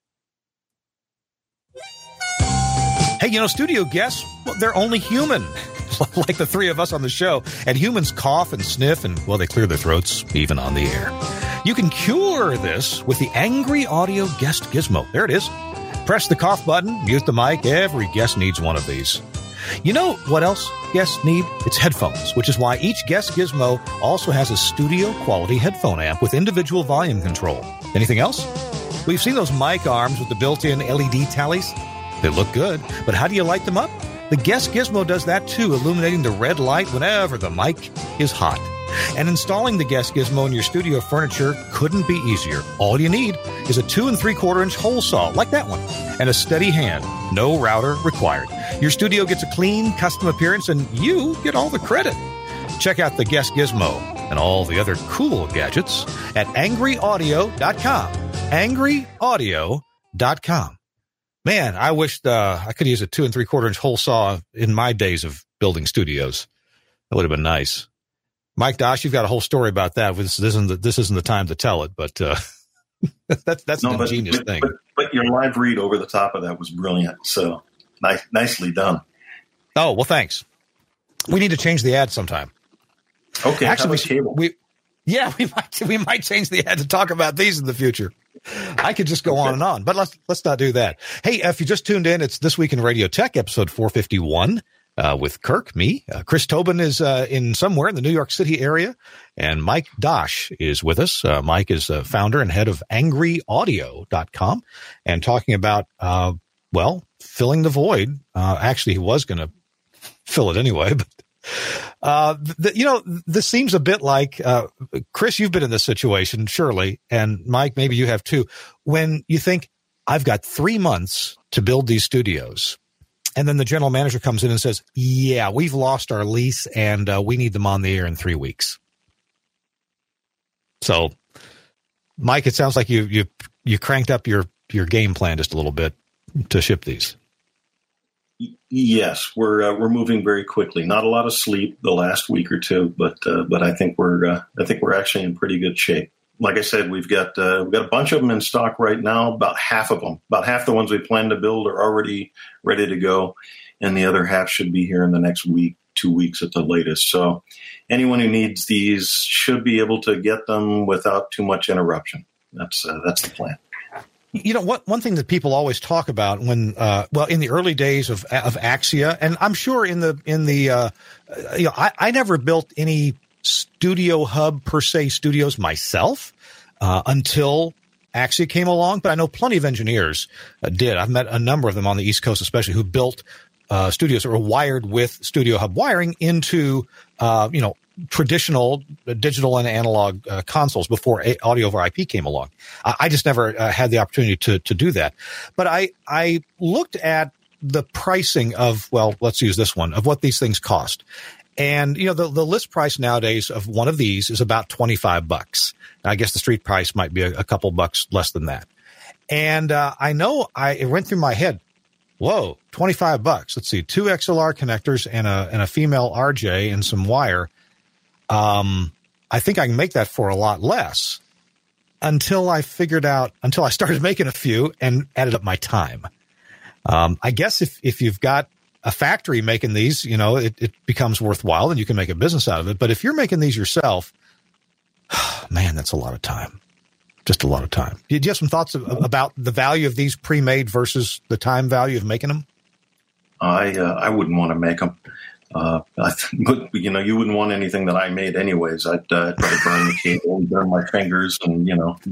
Hey, studio guests, well, they're only human, like the 3 of us on the show. And humans cough and sniff and, well, they clear their throats even on the air. You can cure this with the Angry Audio Guest Gizmo. There it is. Press the cough button, mute the mic. Every guest needs one of these. You know what else guests need? It's headphones, which is why each Guest Gizmo also has a studio-quality headphone amp with individual volume control. Anything else? We've seen those mic arms with the built-in LED tallies. They look good, but how do you light them up? The Guest Gizmo does that too, illuminating the red light whenever the mic is hot. And installing the Guest Gizmo in your studio furniture couldn't be easier. All you need is a 2 3/4-inch hole saw, like that one, and a steady hand. No router required. Your studio gets a clean, custom appearance, and you get all the credit. Check out the Guest Gizmo and all the other cool gadgets at angryaudio.com. angryaudio.com. Man, I wished I could use a 2 3/4-inch hole saw in my days of building studios. That would have been nice. Mike Dosh, you've got a whole story about that. This isn't the time to tell it, but that's an ingenious thing. But your live read over the top of that was brilliant. So nicely done. Oh, well, thanks. We need to change the ad sometime. Okay, actually, we might change the ad to talk about these in the future. I could just go on and on, but let's not do that. Hey, if you just tuned in, it's This Week in Radio Tech, episode 451, with Kirk, me. Chris Tobin is in somewhere in the New York City area, and Mike Dosh is with us. Mike is founder and head of angryaudio.com, and talking about, filling the void. Actually, he was going to fill it anyway, but this seems a bit like, Chris, you've been in this situation, surely, and Mike, maybe you have too, when you think, I've got 3 months to build these studios, And then the general manager comes in and says, yeah, we've lost our lease and we need them on the air in 3 weeks. So, Mike, it sounds like you cranked up your game plan just a little bit to ship these. Yes, we're moving very quickly. Not a lot of sleep the last week or two, but I think we're actually in pretty good shape. Like I said, we've got a bunch of them in stock right now. About half the ones we plan to build are already ready to go, and the other half should be here in the next week, 2 weeks at the latest. So anyone who needs these should be able to get them without too much interruption. That's the plan. You know, one thing that people always talk about when, in the early days of Axia, and I'm sure I never built any studio hub per se studios myself until Axia came along, but I know plenty of engineers did. I've met a number of them on the East Coast, especially, who built studios that were wired with studio hub wiring into, traditional digital and analog consoles before audio over IP came along. I just never had the opportunity to do that. But I looked at the pricing of, well, let's use this one, of what these things cost. And, the list price nowadays of one of these is about $25. I guess the street price might be a couple bucks less than that. And I know it went through my head. Whoa, $25. Let's see, 2 XLR connectors and a female RJ and some wire. I think I can make that for a lot less until I started making a few and added up my time. I guess if you've got a factory making these, it becomes worthwhile and you can make a business out of it. But if you're making these yourself, man, that's a lot of time. Just a lot of time. Do you have some thoughts about the value of these pre-made versus the time value of making them? I wouldn't want to make them. You wouldn't want anything that I made anyways. I'd try to burn the cable and burn my fingers, and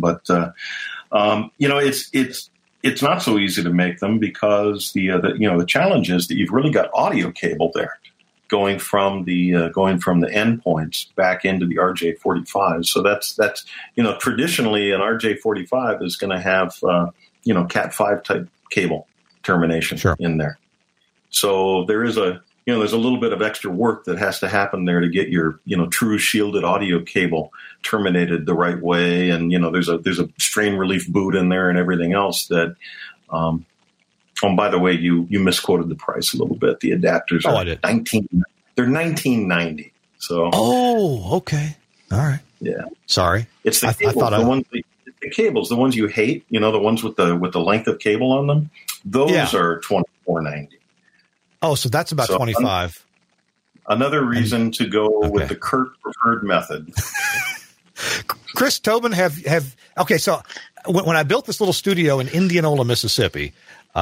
it's not so easy to make them because the challenge is that you've really got audio cable there going from the endpoints back into the RJ45. So that's traditionally an RJ45 is going to have Cat5 type cable termination in there. So there's a little bit of extra work that has to happen there to get your, true shielded audio cable terminated the right way. And, there's a strain relief boot in there and everything else that, by the way, you misquoted the price a little bit. The adapters are they're $19.90. So. Oh, okay. All right. Yeah. Sorry. It's the cables, the cables, the ones you hate, the ones with the length of cable on them. Those are $24.90. Oh, so that's about 25. Another reason to go with the Kurt preferred method. Chris Tobin so when I built this little studio in Indianola, Mississippi,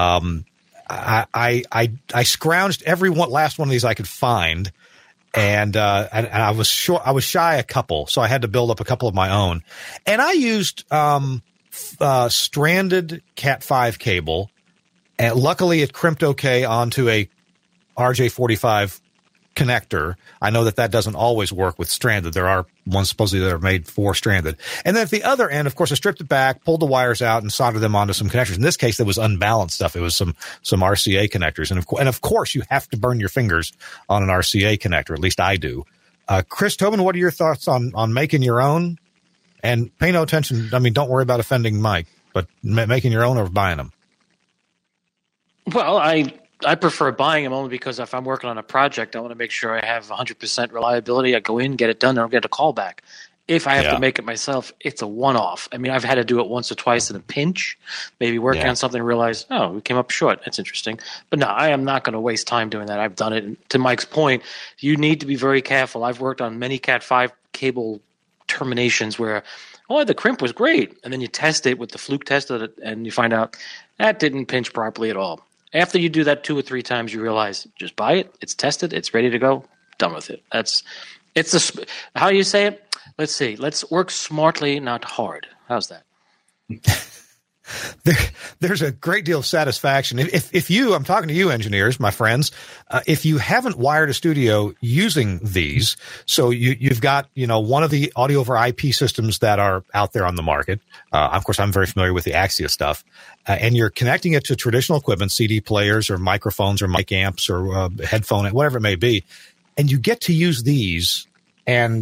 I scrounged every last one of these I could find, and I was shy a couple, so I had to build up a couple of my own, and I used stranded Cat5 cable, and luckily it crimped okay onto a RJ45 connector. I know that doesn't always work with stranded. There are ones supposedly that are made for stranded. And then at the other end, of course, I stripped it back, pulled the wires out, and soldered them onto some connectors. In this case, it was unbalanced stuff. It was some RCA connectors. And of course, you have to burn your fingers on an RCA connector. At least I do. Chris Tobin, what are your thoughts on making your own? And pay no attention. I mean, don't worry about offending Mike, but making your own or buying them? Well, I prefer buying them only because if I'm working on a project, I want to make sure I have 100% reliability. I go in, get it done, and I don't get a call back. If I have to make it myself, it's a one-off. I mean, I've had to do it once or twice in a pinch, maybe working on something and realize, oh, we came up short. That's interesting. But no, I am not going to waste time doing that. I've done it. And to Mike's point, you need to be very careful. I've worked on many Cat5 cable terminations where, the crimp was great. And then you test it with the fluke test and you find out that didn't pinch properly at all. After you do that 2 or 3 times, you realize just buy it. It's tested. It's ready to go. Done with it. How do you say it? Let's see. Let's work smartly, not hard. How's that? There's a great deal of satisfaction. If you, I'm talking to you engineers, my friends, if you haven't wired a studio using these, so you've got, one of the audio over IP systems that are out there on the market. Of course, I'm very familiar with the Axia stuff, and you're connecting it to traditional equipment, CD players or microphones or mic amps or headphone, whatever it may be. And you get to use these and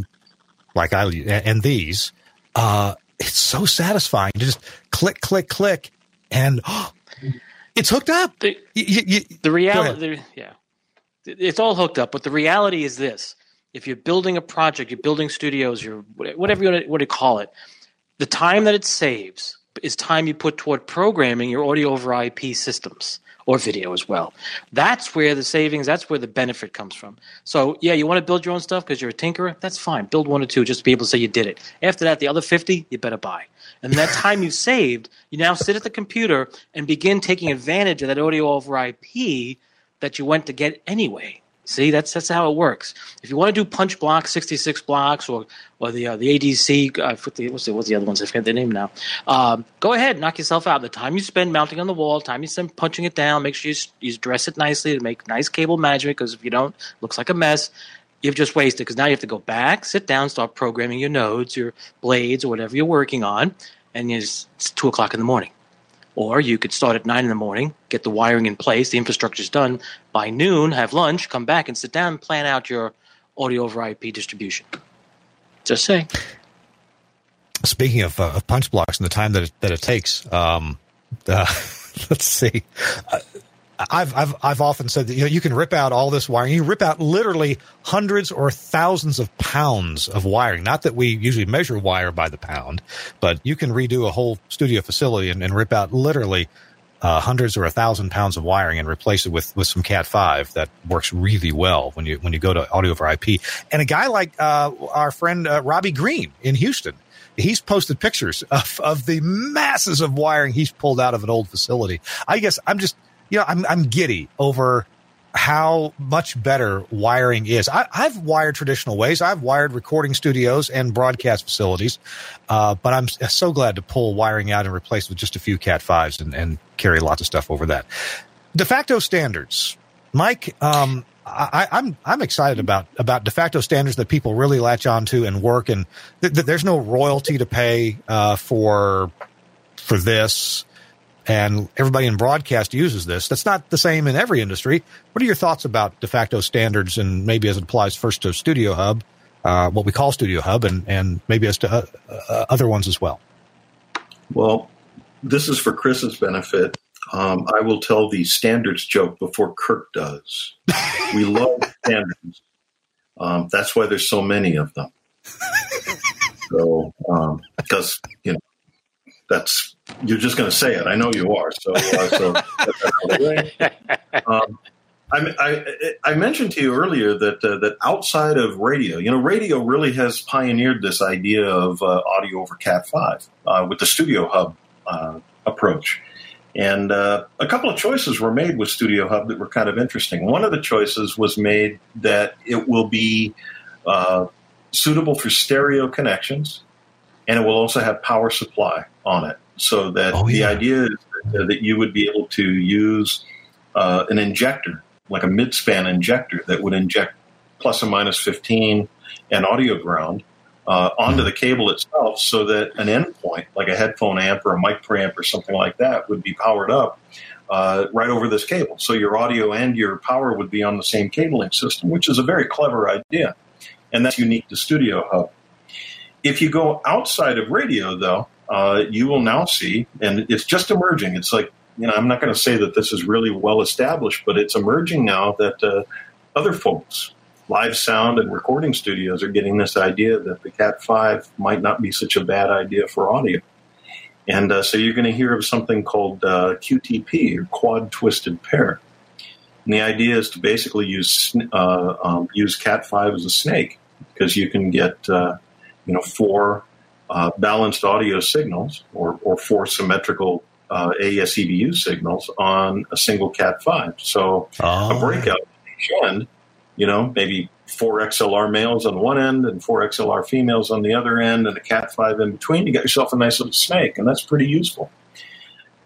these, it's so satisfying to just click, click, click, and it's hooked up. The reality, it's all hooked up. But the reality is this: if you're building a project, you're building studios, you're whatever you want to call it, the time that it saves is time you put toward programming your audio over IP systems or video as well. That's where the savings, that's where the benefit comes from. So, you want to build your own stuff because you're a tinkerer? That's fine. Build 1 or 2 just to be able to say you did it. After that, the other 50, you better buy. And that time you saved, you now sit at the computer and begin taking advantage of that audio over IP that you went to get anyway. See, that's how it works. If you want to do punch blocks, 66 blocks, or the ADC, what's the other ones? I forget their name now. Go ahead, knock yourself out. The time you spend mounting on the wall, time you spend punching it down, make sure you dress it nicely to make nice cable management, because if you don't, it looks like a mess. You've just wasted, because now you have to go back, sit down, start programming your nodes, your blades, or whatever you're working on, and it's 2 o'clock in the morning. Or you could start at 9 in the morning, get the wiring in place, the infrastructure's done. By noon, have lunch, come back and sit down and plan out your audio over IP distribution. Just saying. Speaking of punch blocks and the time that it takes, let's see. I've often said that you can rip out all this wiring. You rip out literally hundreds or thousands of pounds of wiring. Not that we usually measure wire by the pound, but you can redo a whole studio facility and rip out literally hundreds or 1,000 pounds of wiring and replace it with some Cat5 that works really well when you go to audio over IP. And a guy like our friend Robbie Green in Houston, he's posted pictures of the masses of wiring he's pulled out of an old facility. I guess I'm just. I'm giddy over how much better wiring is. I've wired traditional ways. I've wired recording studios and broadcast facilities, but I'm so glad to pull wiring out and replace it with just a few Cat5s and carry lots of stuff over that. De facto standards. Mike, I'm excited about de facto standards that people really latch onto and work, and there's no royalty to pay for this. And everybody in broadcast uses this. That's not the same in every industry. What are your thoughts about de facto standards, and maybe as it applies first to Studio Hub, what we call Studio Hub, and maybe as to other ones as well? Well, this is for Chris's benefit. I will tell the standards joke before Kirk does. We love standards. That's why there's so many of them. So, because, that's, you're just going to say it. I know you are. So I mentioned to you earlier that outside of radio, radio really has pioneered this idea of audio over Cat5 with the Studio Hub approach. And a couple of choices were made with Studio Hub that were kind of interesting. One of the choices was made that it will be suitable for stereo connections, and it will also have power supply on it. So that the idea is that you would be able to use an injector, like a mid-span injector, that would inject plus or minus 15 and audio ground onto the cable itself, so that an endpoint, like a headphone amp or a mic preamp or something like that, would be powered up right over this cable. So your audio and your power would be on the same cabling system, which is a very clever idea. And that's unique to Studio Hub. If you go outside of radio, though, you will now see, and it's just emerging. It's like, I'm not going to say that this is really well established, but it's emerging now that other folks, live sound and recording studios, are getting this idea that the Cat5 might not be such a bad idea for audio. And so you're going to hear of something called QTP, or quad twisted pair. And the idea is to basically use Cat5 as a snake, because you can get 4 balanced audio signals or 4 symmetrical AES-EBU signals on a single Cat5. So a breakout at each end, maybe 4 XLR males on one end and 4 XLR females on the other end, and a Cat5 in between. You got yourself a nice little snake, and that's pretty useful.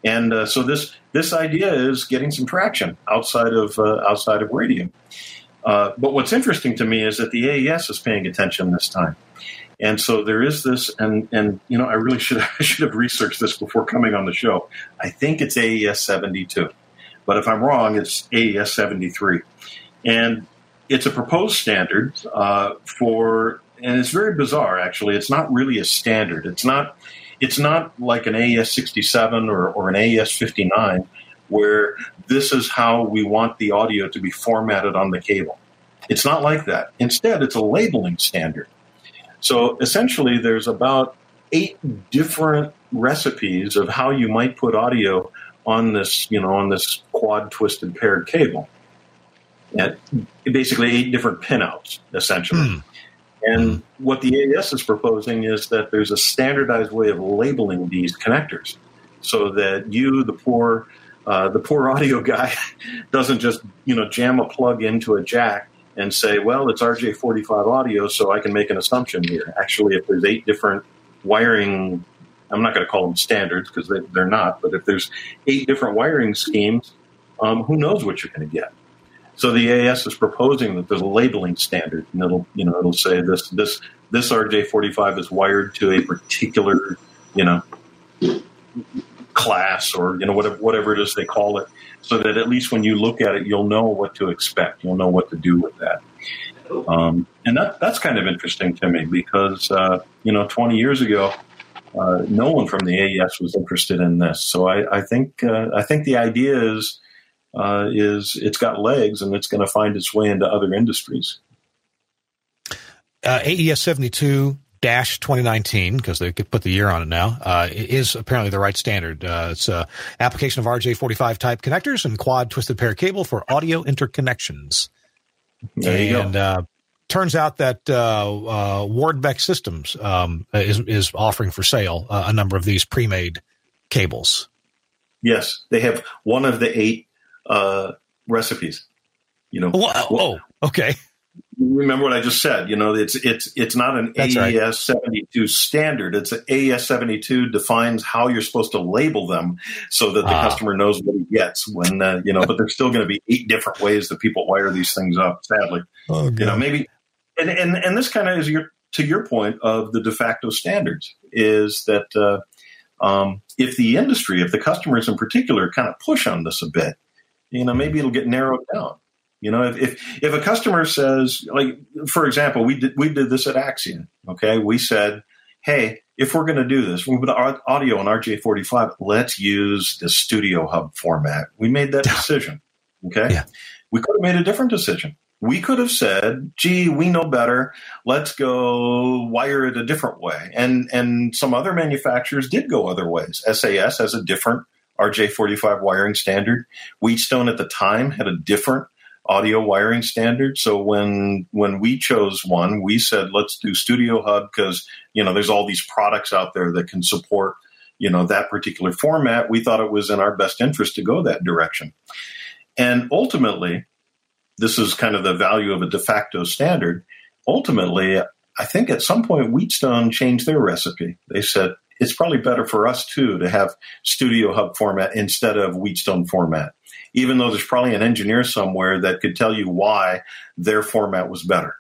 And so this idea is getting some traction outside of radio. But what's interesting to me is that the AES is paying attention this time. And so there is this, and I really should have researched this before coming on the show. I think it's AES 72, but if I'm wrong, it's AES 73, and it's a proposed standard and it's very bizarre. Actually, it's not really a standard. It's not like an AES 67 or an AES 59, where this is how we want the audio to be formatted on the cable. It's not like that. Instead, it's a labeling standard. So essentially, there's about 8 different recipes of how you might put audio on this quad twisted paired cable. And basically 8 different pinouts, essentially. And what the AES is proposing is that there's a standardized way of labeling these connectors, so that you, the poor audio guy, doesn't just jam a plug into a jack and say, well, it's RJ45 audio, so I can make an assumption here. Actually, if there's 8 different wiring, I'm not going to call them standards because they're not, but if there's 8 different wiring schemes, who knows what you're going to get? So the AES is proposing that there's a labeling standard, and it'll say this RJ45 is wired to a particular class, or whatever it is they call it, so that at least when you look at it, you'll know what to expect. You'll know what to do with that. And that's kind of interesting to me because 20 years ago, no one from the AES was interested in this. So I think the idea is it's got legs, and it's going to find its way into other industries. AES 72-2019, because they could put the year on it now, is apparently the right standard. It's application of RJ45 type connectors and quad twisted pair cable for audio interconnections. There you go. Turns out that Wardbeck Systems is offering for sale a number of these pre-made cables. Yes, they have one of the 8 recipes. Okay. Remember what I just said. It's not an That's AES right. 72 standard. It's an AES 72 defines how you're supposed to label them so that the customer knows what he gets when, but there's still going to be 8 different ways that people wire these things up, sadly. Maybe. And this kind of is to your point of the de facto standards is that if the industry, if the customers in particular kind of push on this a bit, maybe it'll get narrowed down. If a customer says, like, for example, we did this at Axion. Okay, we said, hey, if we're going to do this, we put audio on RJ45, let's use the Studio Hub format. We made that decision. Okay, yeah. We could have made a different decision. We could have said, gee, we know better. Let's go wire it a different way. And some other manufacturers did go other ways. SAS has a different RJ45 wiring standard. Wheatstone at the time had a different audio wiring standard. So when we chose one, we said, let's do Studio Hub because, there's all these products out there that can support, that particular format. We thought it was in our best interest to go that direction. And ultimately, this is kind of the value of a de facto standard. Ultimately, I think at some point Wheatstone changed their recipe. They said, it's probably better for us, too, to have Studio Hub format instead of Wheatstone format, even though there's probably an engineer somewhere that could tell you why their format was better.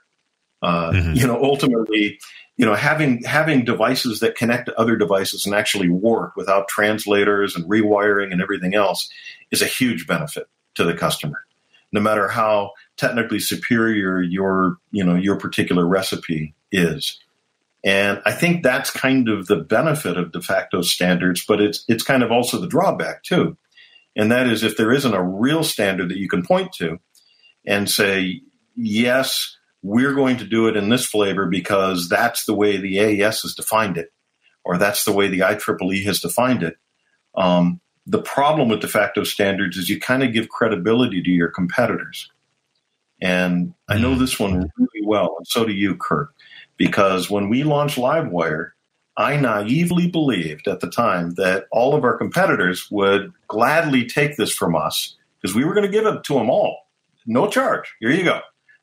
Ultimately, having devices that connect to other devices and actually work without translators and rewiring and everything else is a huge benefit to the customer, no matter how technically superior your particular recipe is. And I think that's kind of the benefit of de facto standards, but it's kind of also the drawback too. And that is if there isn't a real standard that you can point to and say, yes, we're going to do it in this flavor because that's the way the AES has defined it, or that's the way the IEEE has defined it. The problem with de facto standards is you kind of give credibility to your competitors. And I know this one really well, and so do you, Kurt, because when we launched Livewire, I naively believed at the time that all of our competitors would gladly take this from us because we were going to give it to them all. No charge. Here you go.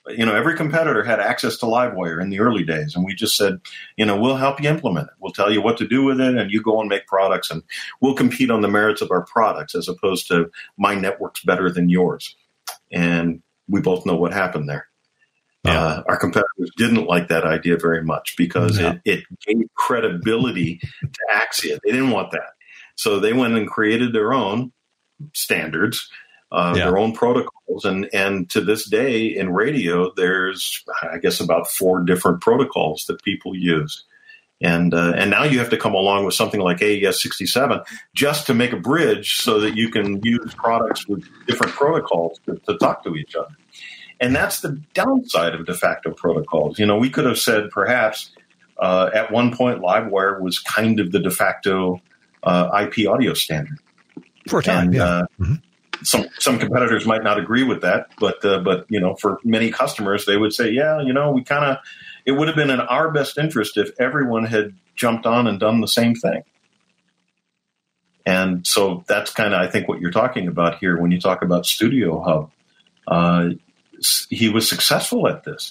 every competitor had access to Livewire in the early days. And we just said, we'll help you implement it. We'll tell you what to do with it, and you go and make products, and we'll compete on the merits of our products as opposed to my network's better than yours. And we both know what happened there. Yeah. Our competitors didn't like that idea very much because it gave credibility to Axia. They didn't want that. So they went and created their own standards, their own protocols. And to this day in radio, there's, I guess, about 4 different protocols that people use. And now you have to come along with something like AES 67 just to make a bridge so that you can use products with different protocols to talk to each other. And that's the downside of de facto protocols. We could have said perhaps at one point Livewire was kind of the de facto IP audio standard. For a time, Some competitors might not agree with that, but for many customers, they would say, it would have been in our best interest if everyone had jumped on and done the same thing. And so that's kind of, I think, what you're talking about here when you talk about Studio Hub. He was successful at this,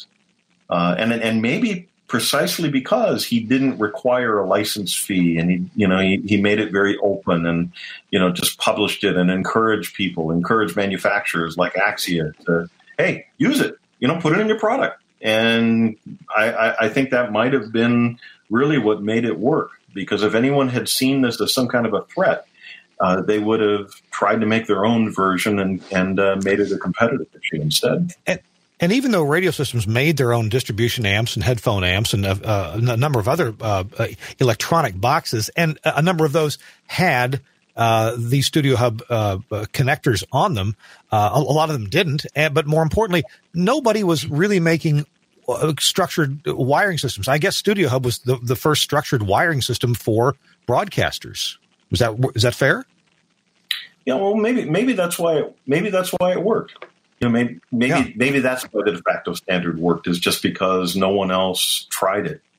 and maybe precisely because he didn't require a license fee, and he made it very open, and just published it and encouraged manufacturers like Axia to, hey, use it, put it in your product. And I think that might have been really what made it work, because if anyone had seen this as some kind of a threat, they would have tried to make their own version and made it a competitive issue instead. And even though Radio Systems made their own distribution amps and headphone amps and a number of other electronic boxes, and a number of those had the Studio Hub connectors on them, a lot of them didn't. But more importantly, nobody was really making structured wiring systems. I guess Studio Hub was the first structured wiring system for broadcasters. Is that fair? Yeah, well, maybe that's why it worked. Maybe that's why the de facto standard worked, is just because no one else tried it.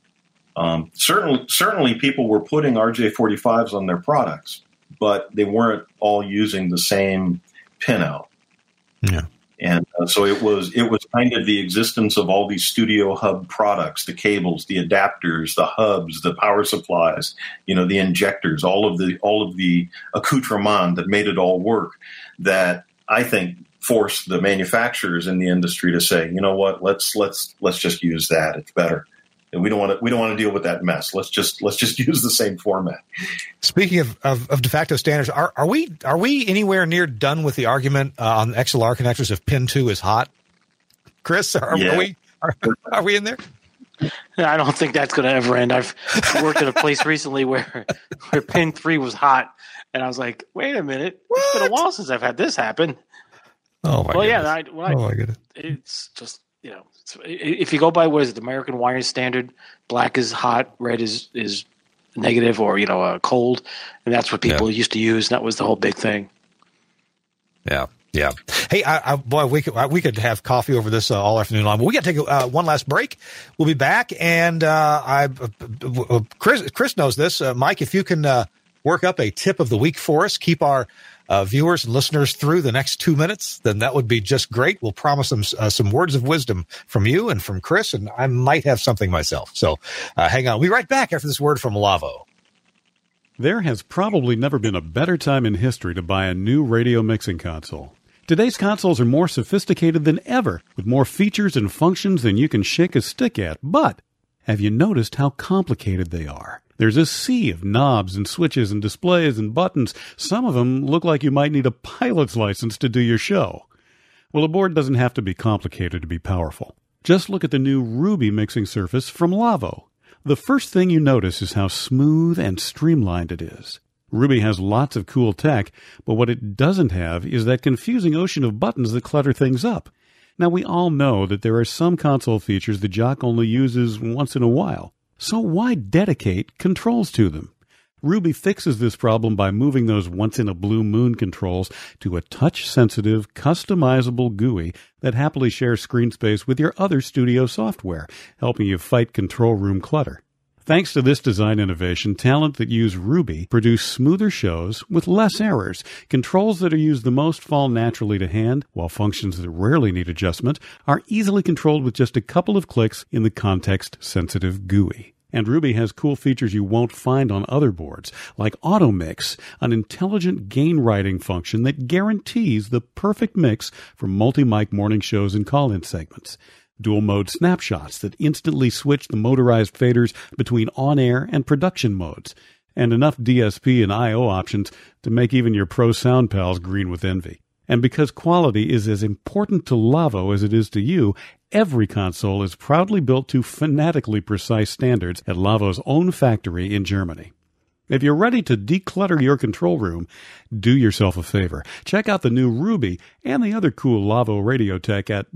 Certainly, people were putting RJ45s on their products, but they weren't all using the same pinout. Yeah. And so it was kind of the existence of all these Studio Hub products, the cables, the adapters, the hubs, the power supplies, the injectors, all of the accoutrement that made it all work, that I think forced the manufacturers in the industry to say, you know what, let's just use that. It's better. And we don't want to deal with that mess. Let's just use the same format. Speaking of de facto standards, are we anywhere near done with the argument on XLR connectors if pin 2 is hot? Chris, are we in there? I don't think that's going to ever end. I've worked at a place recently where pin 3 was hot, and I was like, wait a minute, it's been a while since I've had this happen. Oh my goodness. Yeah, my goodness. It's just, if you go by, what is it, the American wiring standard, black is hot, red is negative, or cold, and that's what people used to use. And that was the whole big thing. Yeah. Hey, we could have coffee over this all afternoon long, but we got to take one last break. We'll be back, and Chris knows this. Mike, if you can work up a tip of the week for us, keep our viewers and listeners through the next 2 minutes, then that would be just great. We'll promise them some words of wisdom from you and from Chris, and I might have something myself. So hang on. We'll be right back after this word from Lavo. There has probably never been a better time in history to buy a new radio mixing console. Today's consoles are more sophisticated than ever, with more features and functions than you can shake a stick at. But have you noticed how complicated they are? There's a sea of knobs and switches and displays and buttons. Some of them look like you might need a pilot's license to do your show. Well, a board doesn't have to be complicated to be powerful. Just look at the new Ruby mixing surface from Lavo. The first thing you notice is how smooth and streamlined it is. Ruby has lots of cool tech, but what it doesn't have is that confusing ocean of buttons that clutter things up. Now, we all know that there are some console features the jock only uses once in a while. So why dedicate controls to them? Ruby fixes this problem by moving those once-in-a-blue-moon controls to a touch-sensitive, customizable GUI that happily shares screen space with your other studio software, helping you fight control room clutter. Thanks to this design innovation, talent that use Ruby produce smoother shows with less errors. Controls that are used the most fall naturally to hand, while functions that rarely need adjustment are easily controlled with just a couple of clicks in the context-sensitive GUI. And Ruby has cool features you won't find on other boards, like Auto Mix, an intelligent gain writing function that guarantees the perfect mix for multi-mic morning shows and call-in segments. Dual mode snapshots that instantly switch the motorized faders between on-air and production modes, and enough DSP and I/O options to make even your pro sound pals green with envy. And because quality is as important to Lavo as it is to you, every console is proudly built to fanatically precise standards at Lavo's own factory in Germany. If you're ready to declutter your control room, do yourself a favor. Check out the new Ruby and the other cool Lavo radio tech at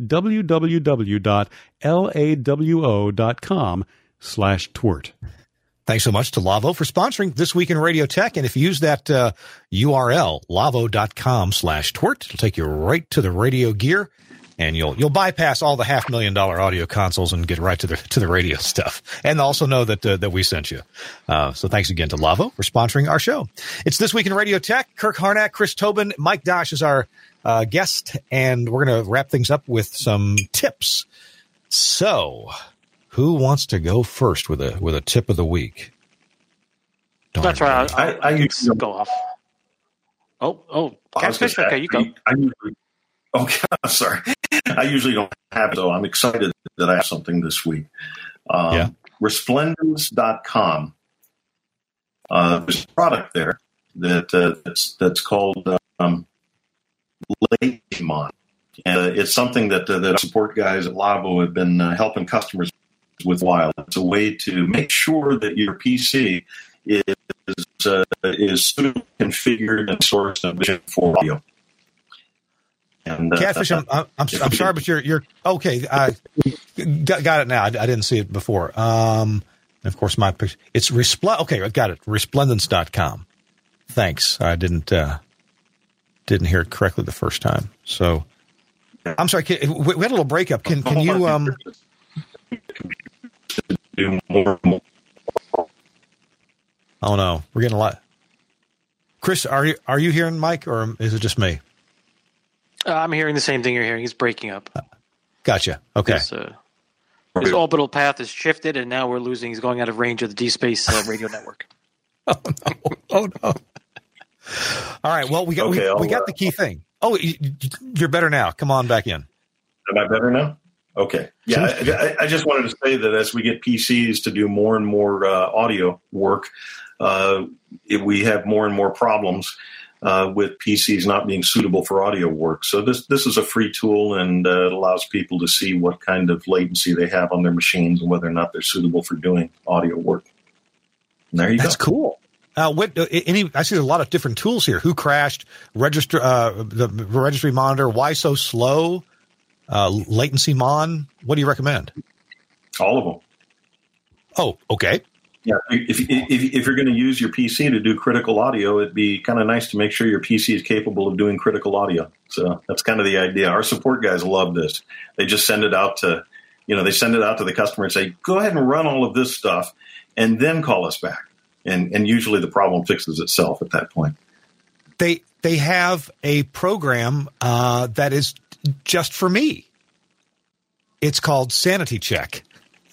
www.lawo.com/twert. Thanks so much to Lavo for sponsoring This Week in Radio Tech. And if you use that URL, lavo.com/twert, it'll take you right to the radio gear. And you'll bypass all the $500,000 audio consoles and get right to the radio stuff, and also know that we sent you. So thanks again to Lavo for sponsoring our show. It's This Week in Radio Tech. Kirk Harnack, Chris Tobin, Mike Dosh is our guest, and we're going to wrap things up with some tips. So, who wants to go first with a tip of the week? That's right. I usually go off. Oh, Catfish. Okay, you go. Okay, I'm sorry. I usually don't have it, so I'm excited that I have something this week. Resplendence.com. There's a product there that's called LatencyMon. It's something that support guys at Lavo have been helping customers with a while. It's a way to make sure that your PC is configured and sourced and vision for audio. And, Catfish, I'm sorry, but you're okay. Got it now. I didn't see it before. And of course, my picture. It's okay, I got it. Resplendence.com. Thanks. I didn't hear it correctly the first time. So I'm sorry. We had a little breakup. Can you do more? Oh no, we're getting a lot. Chris, are you hearing Mike, or is it just me? I'm hearing the same thing you're hearing. He's breaking up. Gotcha. Okay. His orbital path has shifted, and now we're losing. He's going out of range of the D-Space radio network. Oh no! All right. Well, we got the key thing. Oh, you're better now. Come on back in. Am I better now? Okay. Yeah, I just wanted to say that as we get PCs to do more and more audio work, we have more and more problems with PCs not being suitable for audio work. So this is a free tool, and it allows people to see what kind of latency they have on their machines and whether or not they're suitable for doing audio work. And there you go. That's cool. I see there's a lot of different tools here. Who crashed? The registry monitor. Why so slow? LatencyMon. What do you recommend? All of them. Oh, okay. Yeah, if you're going to use your PC to do critical audio, it'd be kind of nice to make sure your PC is capable of doing critical audio. So that's kind of the idea. Our support guys love this. They just send it out to, the customer and say, go ahead and run all of this stuff and then call us back. And usually the problem fixes itself at that point. They have a program that is just for me. It's called Sanity Check.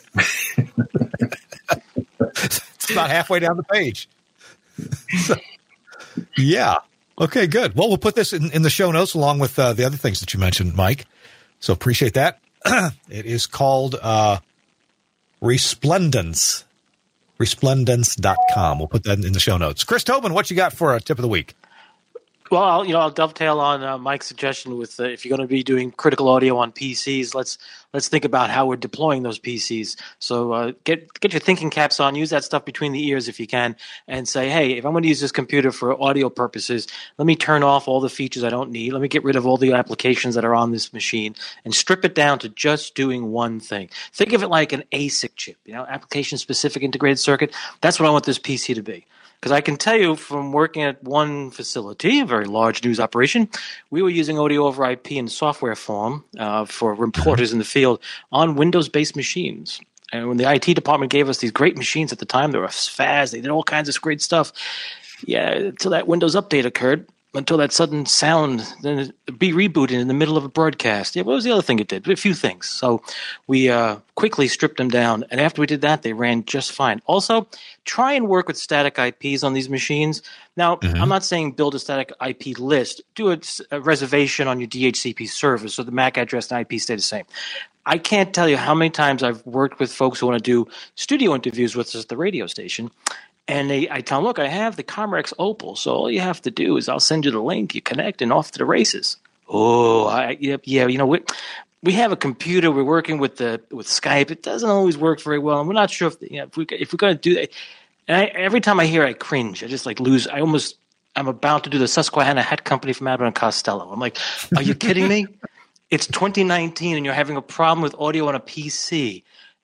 It's about halfway down the page. So, yeah. Okay, good. Well, we'll put this in the show notes along with the other things that you mentioned, Mike. So appreciate that. It is called Resplendence. Resplendence.com. We'll put that in the show notes. Chris Tobin, what you got for a tip of the week? Well, I'll dovetail on Mike's suggestion with if you're going to be doing critical audio on PCs, let's think about how we're deploying those PCs. So get your thinking caps on, use that stuff between the ears if you can, and say, hey, if I'm going to use this computer for audio purposes, let me turn off all the features I don't need. Let me get rid of all the applications that are on this machine and strip it down to just doing one thing. Think of it like an ASIC chip, application-specific integrated circuit. That's what I want this PC to be. Because I can tell you from working at one facility, a very large news operation, we were using audio over IP in software form for reporters in the field on Windows-based machines. And when the IT department gave us these great machines at the time, they were fast. They did all kinds of great stuff. Yeah, until that Windows update occurred, until that sudden sound, then it be rebooted in the middle of a broadcast. Yeah, what was the other thing it did? A few things. So we quickly stripped them down. And after we did that, they ran just fine. Also, try and work with static IPs on these machines. Now, I'm not saying build a static IP list. Do a reservation on your DHCP server so the MAC address and IP stay the same. I can't tell you how many times I've worked with folks who want to do studio interviews with us at the radio station. And I tell them, look, I have the Comrex Opal, so all you have to do is I'll send you the link, you connect, and off to the races. Oh, we have a computer. We're working with Skype. It doesn't always work very well, and we're not sure if we're going to do that. And every time I hear it, I cringe. I just lose. I'm about to do the Susquehanna Hat Company from Abbott and Costello. I'm like, are you kidding me? It's 2019, and you're having a problem with audio on a PC.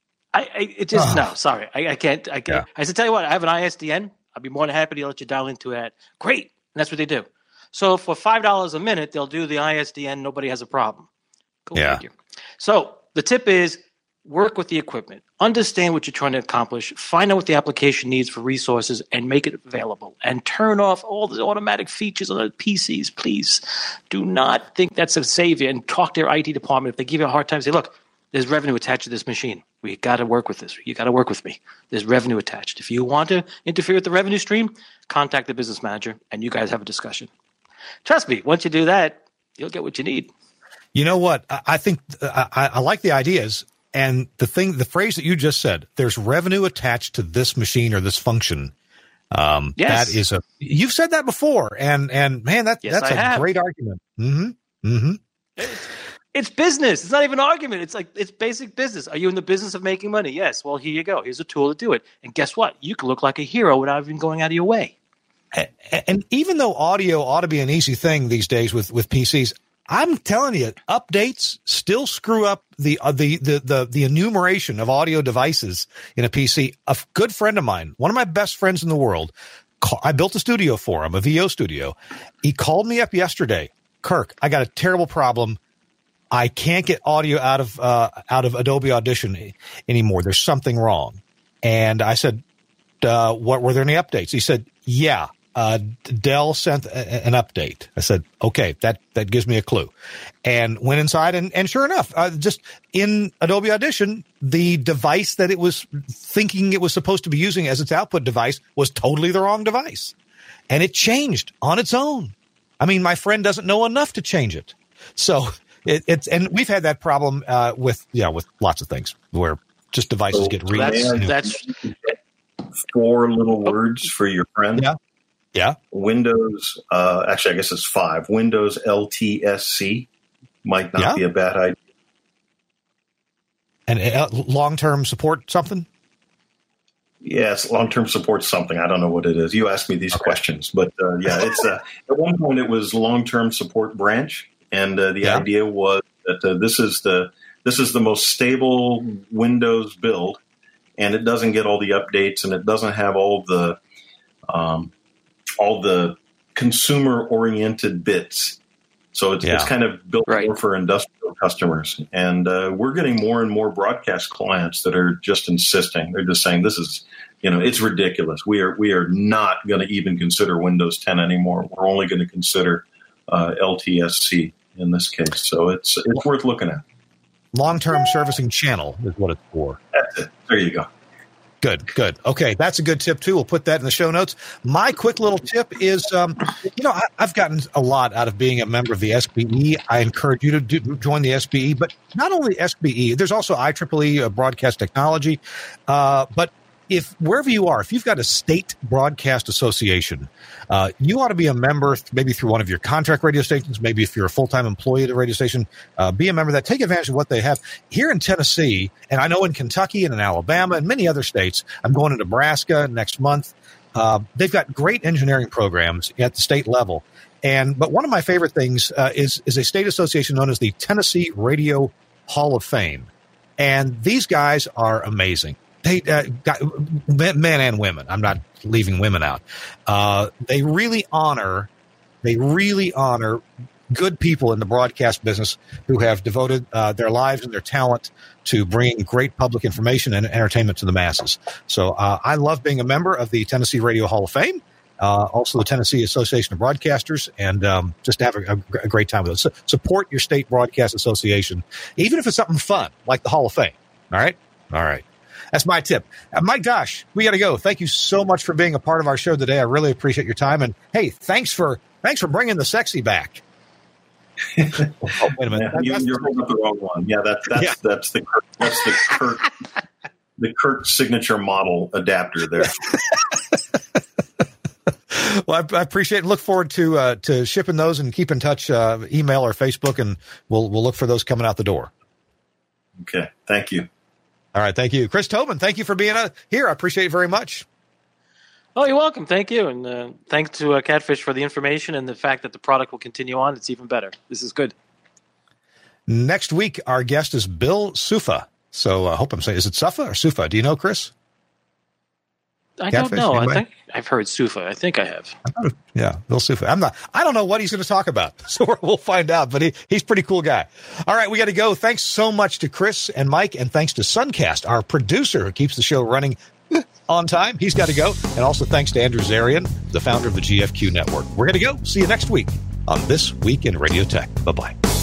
No, sorry. I can't. Yeah. I said, tell you what, I have an ISDN. I'd be more than happy to let you dial into it. Great. And that's what they do. So for $5 a minute, they'll do the ISDN. Nobody has a problem. Go figure. So the tip is work with the equipment. Understand what you're trying to accomplish. Find out what the application needs for resources and make it available. And turn off all the automatic features on the PCs, please. Do not think that's a savior. And talk to your IT department. If they give you a hard time, say, look, there's revenue attached to this machine. We got to work with this. You got to work with me. There's revenue attached. If you want to interfere with the revenue stream, contact the business manager, and you guys have a discussion. Trust me, once you do that, you'll get what you need. You know what? I think I like the ideas, and the phrase that you just said. There's revenue attached to this machine or this function. Yes. That is you've said that before, and man, that's a great argument. Mm-hmm. Mm-hmm. It's business. It's not even an argument. It's basic business. Are you in the business of making money? Yes. Well, here you go. Here's a tool to do it. And guess what? You can look like a hero without even going out of your way. And even though audio ought to be an easy thing these days with PCs, I'm telling you, updates still screw up the enumeration of audio devices in a PC. A good friend of mine, one of my best friends in the world, I built a studio for him, a VO studio. He called me up yesterday. Kirk, I got a terrible problem. I can't get audio out of Adobe Audition anymore. There's something wrong. And I said, what were there any updates? He said, yeah, Dell sent an update. I said, okay, that gives me a clue. And went inside and sure enough, just in Adobe Audition, the device that it was thinking it was supposed to be using as its output device was totally the wrong device. And it changed on its own. I mean, my friend doesn't know enough to change it. So and we've had that problem with lots of things where just devices get read. That's 4 little words for your friend. Yeah. Windows. Actually, I guess it's 5. Windows LTSC might not be a bad idea. And long-term support something. Yes, long-term support something. I don't know what it is. You asked me these questions, but it's at one point it was long-term support branch. And the idea was that this is the most stable Windows build, and it doesn't get all the updates, and it doesn't have all the consumer-oriented bits. So it's kind of built more for industrial customers. And we're getting more and more broadcast clients that are just insisting. They're just saying this is, it's ridiculous. We are not going to even consider Windows 10 anymore. We're only going to consider LTSC in this case. So it's worth looking at. Long-term servicing channel is what it's for. That's it. There you go. Good. Okay, that's a good tip, too. We'll put that in the show notes. My quick little tip is, I've gotten a lot out of being a member of the SBE. I encourage you to join the SBE, but not only SBE, there's also IEEE Broadcast Technology, but wherever you are, if you've got a state broadcast association, you ought to be a member, maybe through one of your contract radio stations. Maybe if you're a full-time employee at a radio station, be a member of that. Take advantage of what they have here in Tennessee. And I know in Kentucky and in Alabama and many other states, I'm going to Nebraska next month. They've got great engineering programs at the state level. But one of my favorite things is a state association known as the Tennessee Radio Hall of Fame. And these guys are amazing. They got men and women. I'm not leaving women out. They really honor good people in the broadcast business who have devoted their lives and their talent to bringing great public information and entertainment to the masses. So I love being a member of the Tennessee Radio Hall of Fame, also the Tennessee Association of Broadcasters, and just have a great time with it. So support your state broadcast association, even if it's something fun like the Hall of Fame. All right? All right. That's my tip. Mike Dosh, we got to go. Thank you so much for being a part of our show today. I really appreciate your time. And, hey, thanks for bringing the sexy back. Oh, wait a minute. Yeah, you're holding up the wrong one. Yeah, that's the Kurt signature model adapter there. Well, I appreciate it. Look forward to shipping those, and keep in touch, email or Facebook, and we'll look for those coming out the door. Okay. Thank you. All right. Thank you. Chris Tobin, thank you for being here. I appreciate it very much. Oh, you're welcome. Thank you. And thanks to Catfish for the information and the fact that the product will continue on. It's even better. This is good. Next week, our guest is Bill Sufa. So I hope I'm saying, is it Sufa or Sufa? Do you know, Chris? I don't know. Anyway? I think I've heard Sufa. I think I have. Yeah, Bill Sufa. I don't know what he's going to talk about, so we'll find out. But he's a pretty cool guy. All right, we got to go. Thanks so much to Chris and Mike, and thanks to Suncast, our producer who keeps the show running on time. He's got to go. And also thanks to Andrew Zarian, the founder of the GFQ Network. We're going to go. See you next week on This Week in Radio Tech. Bye-bye.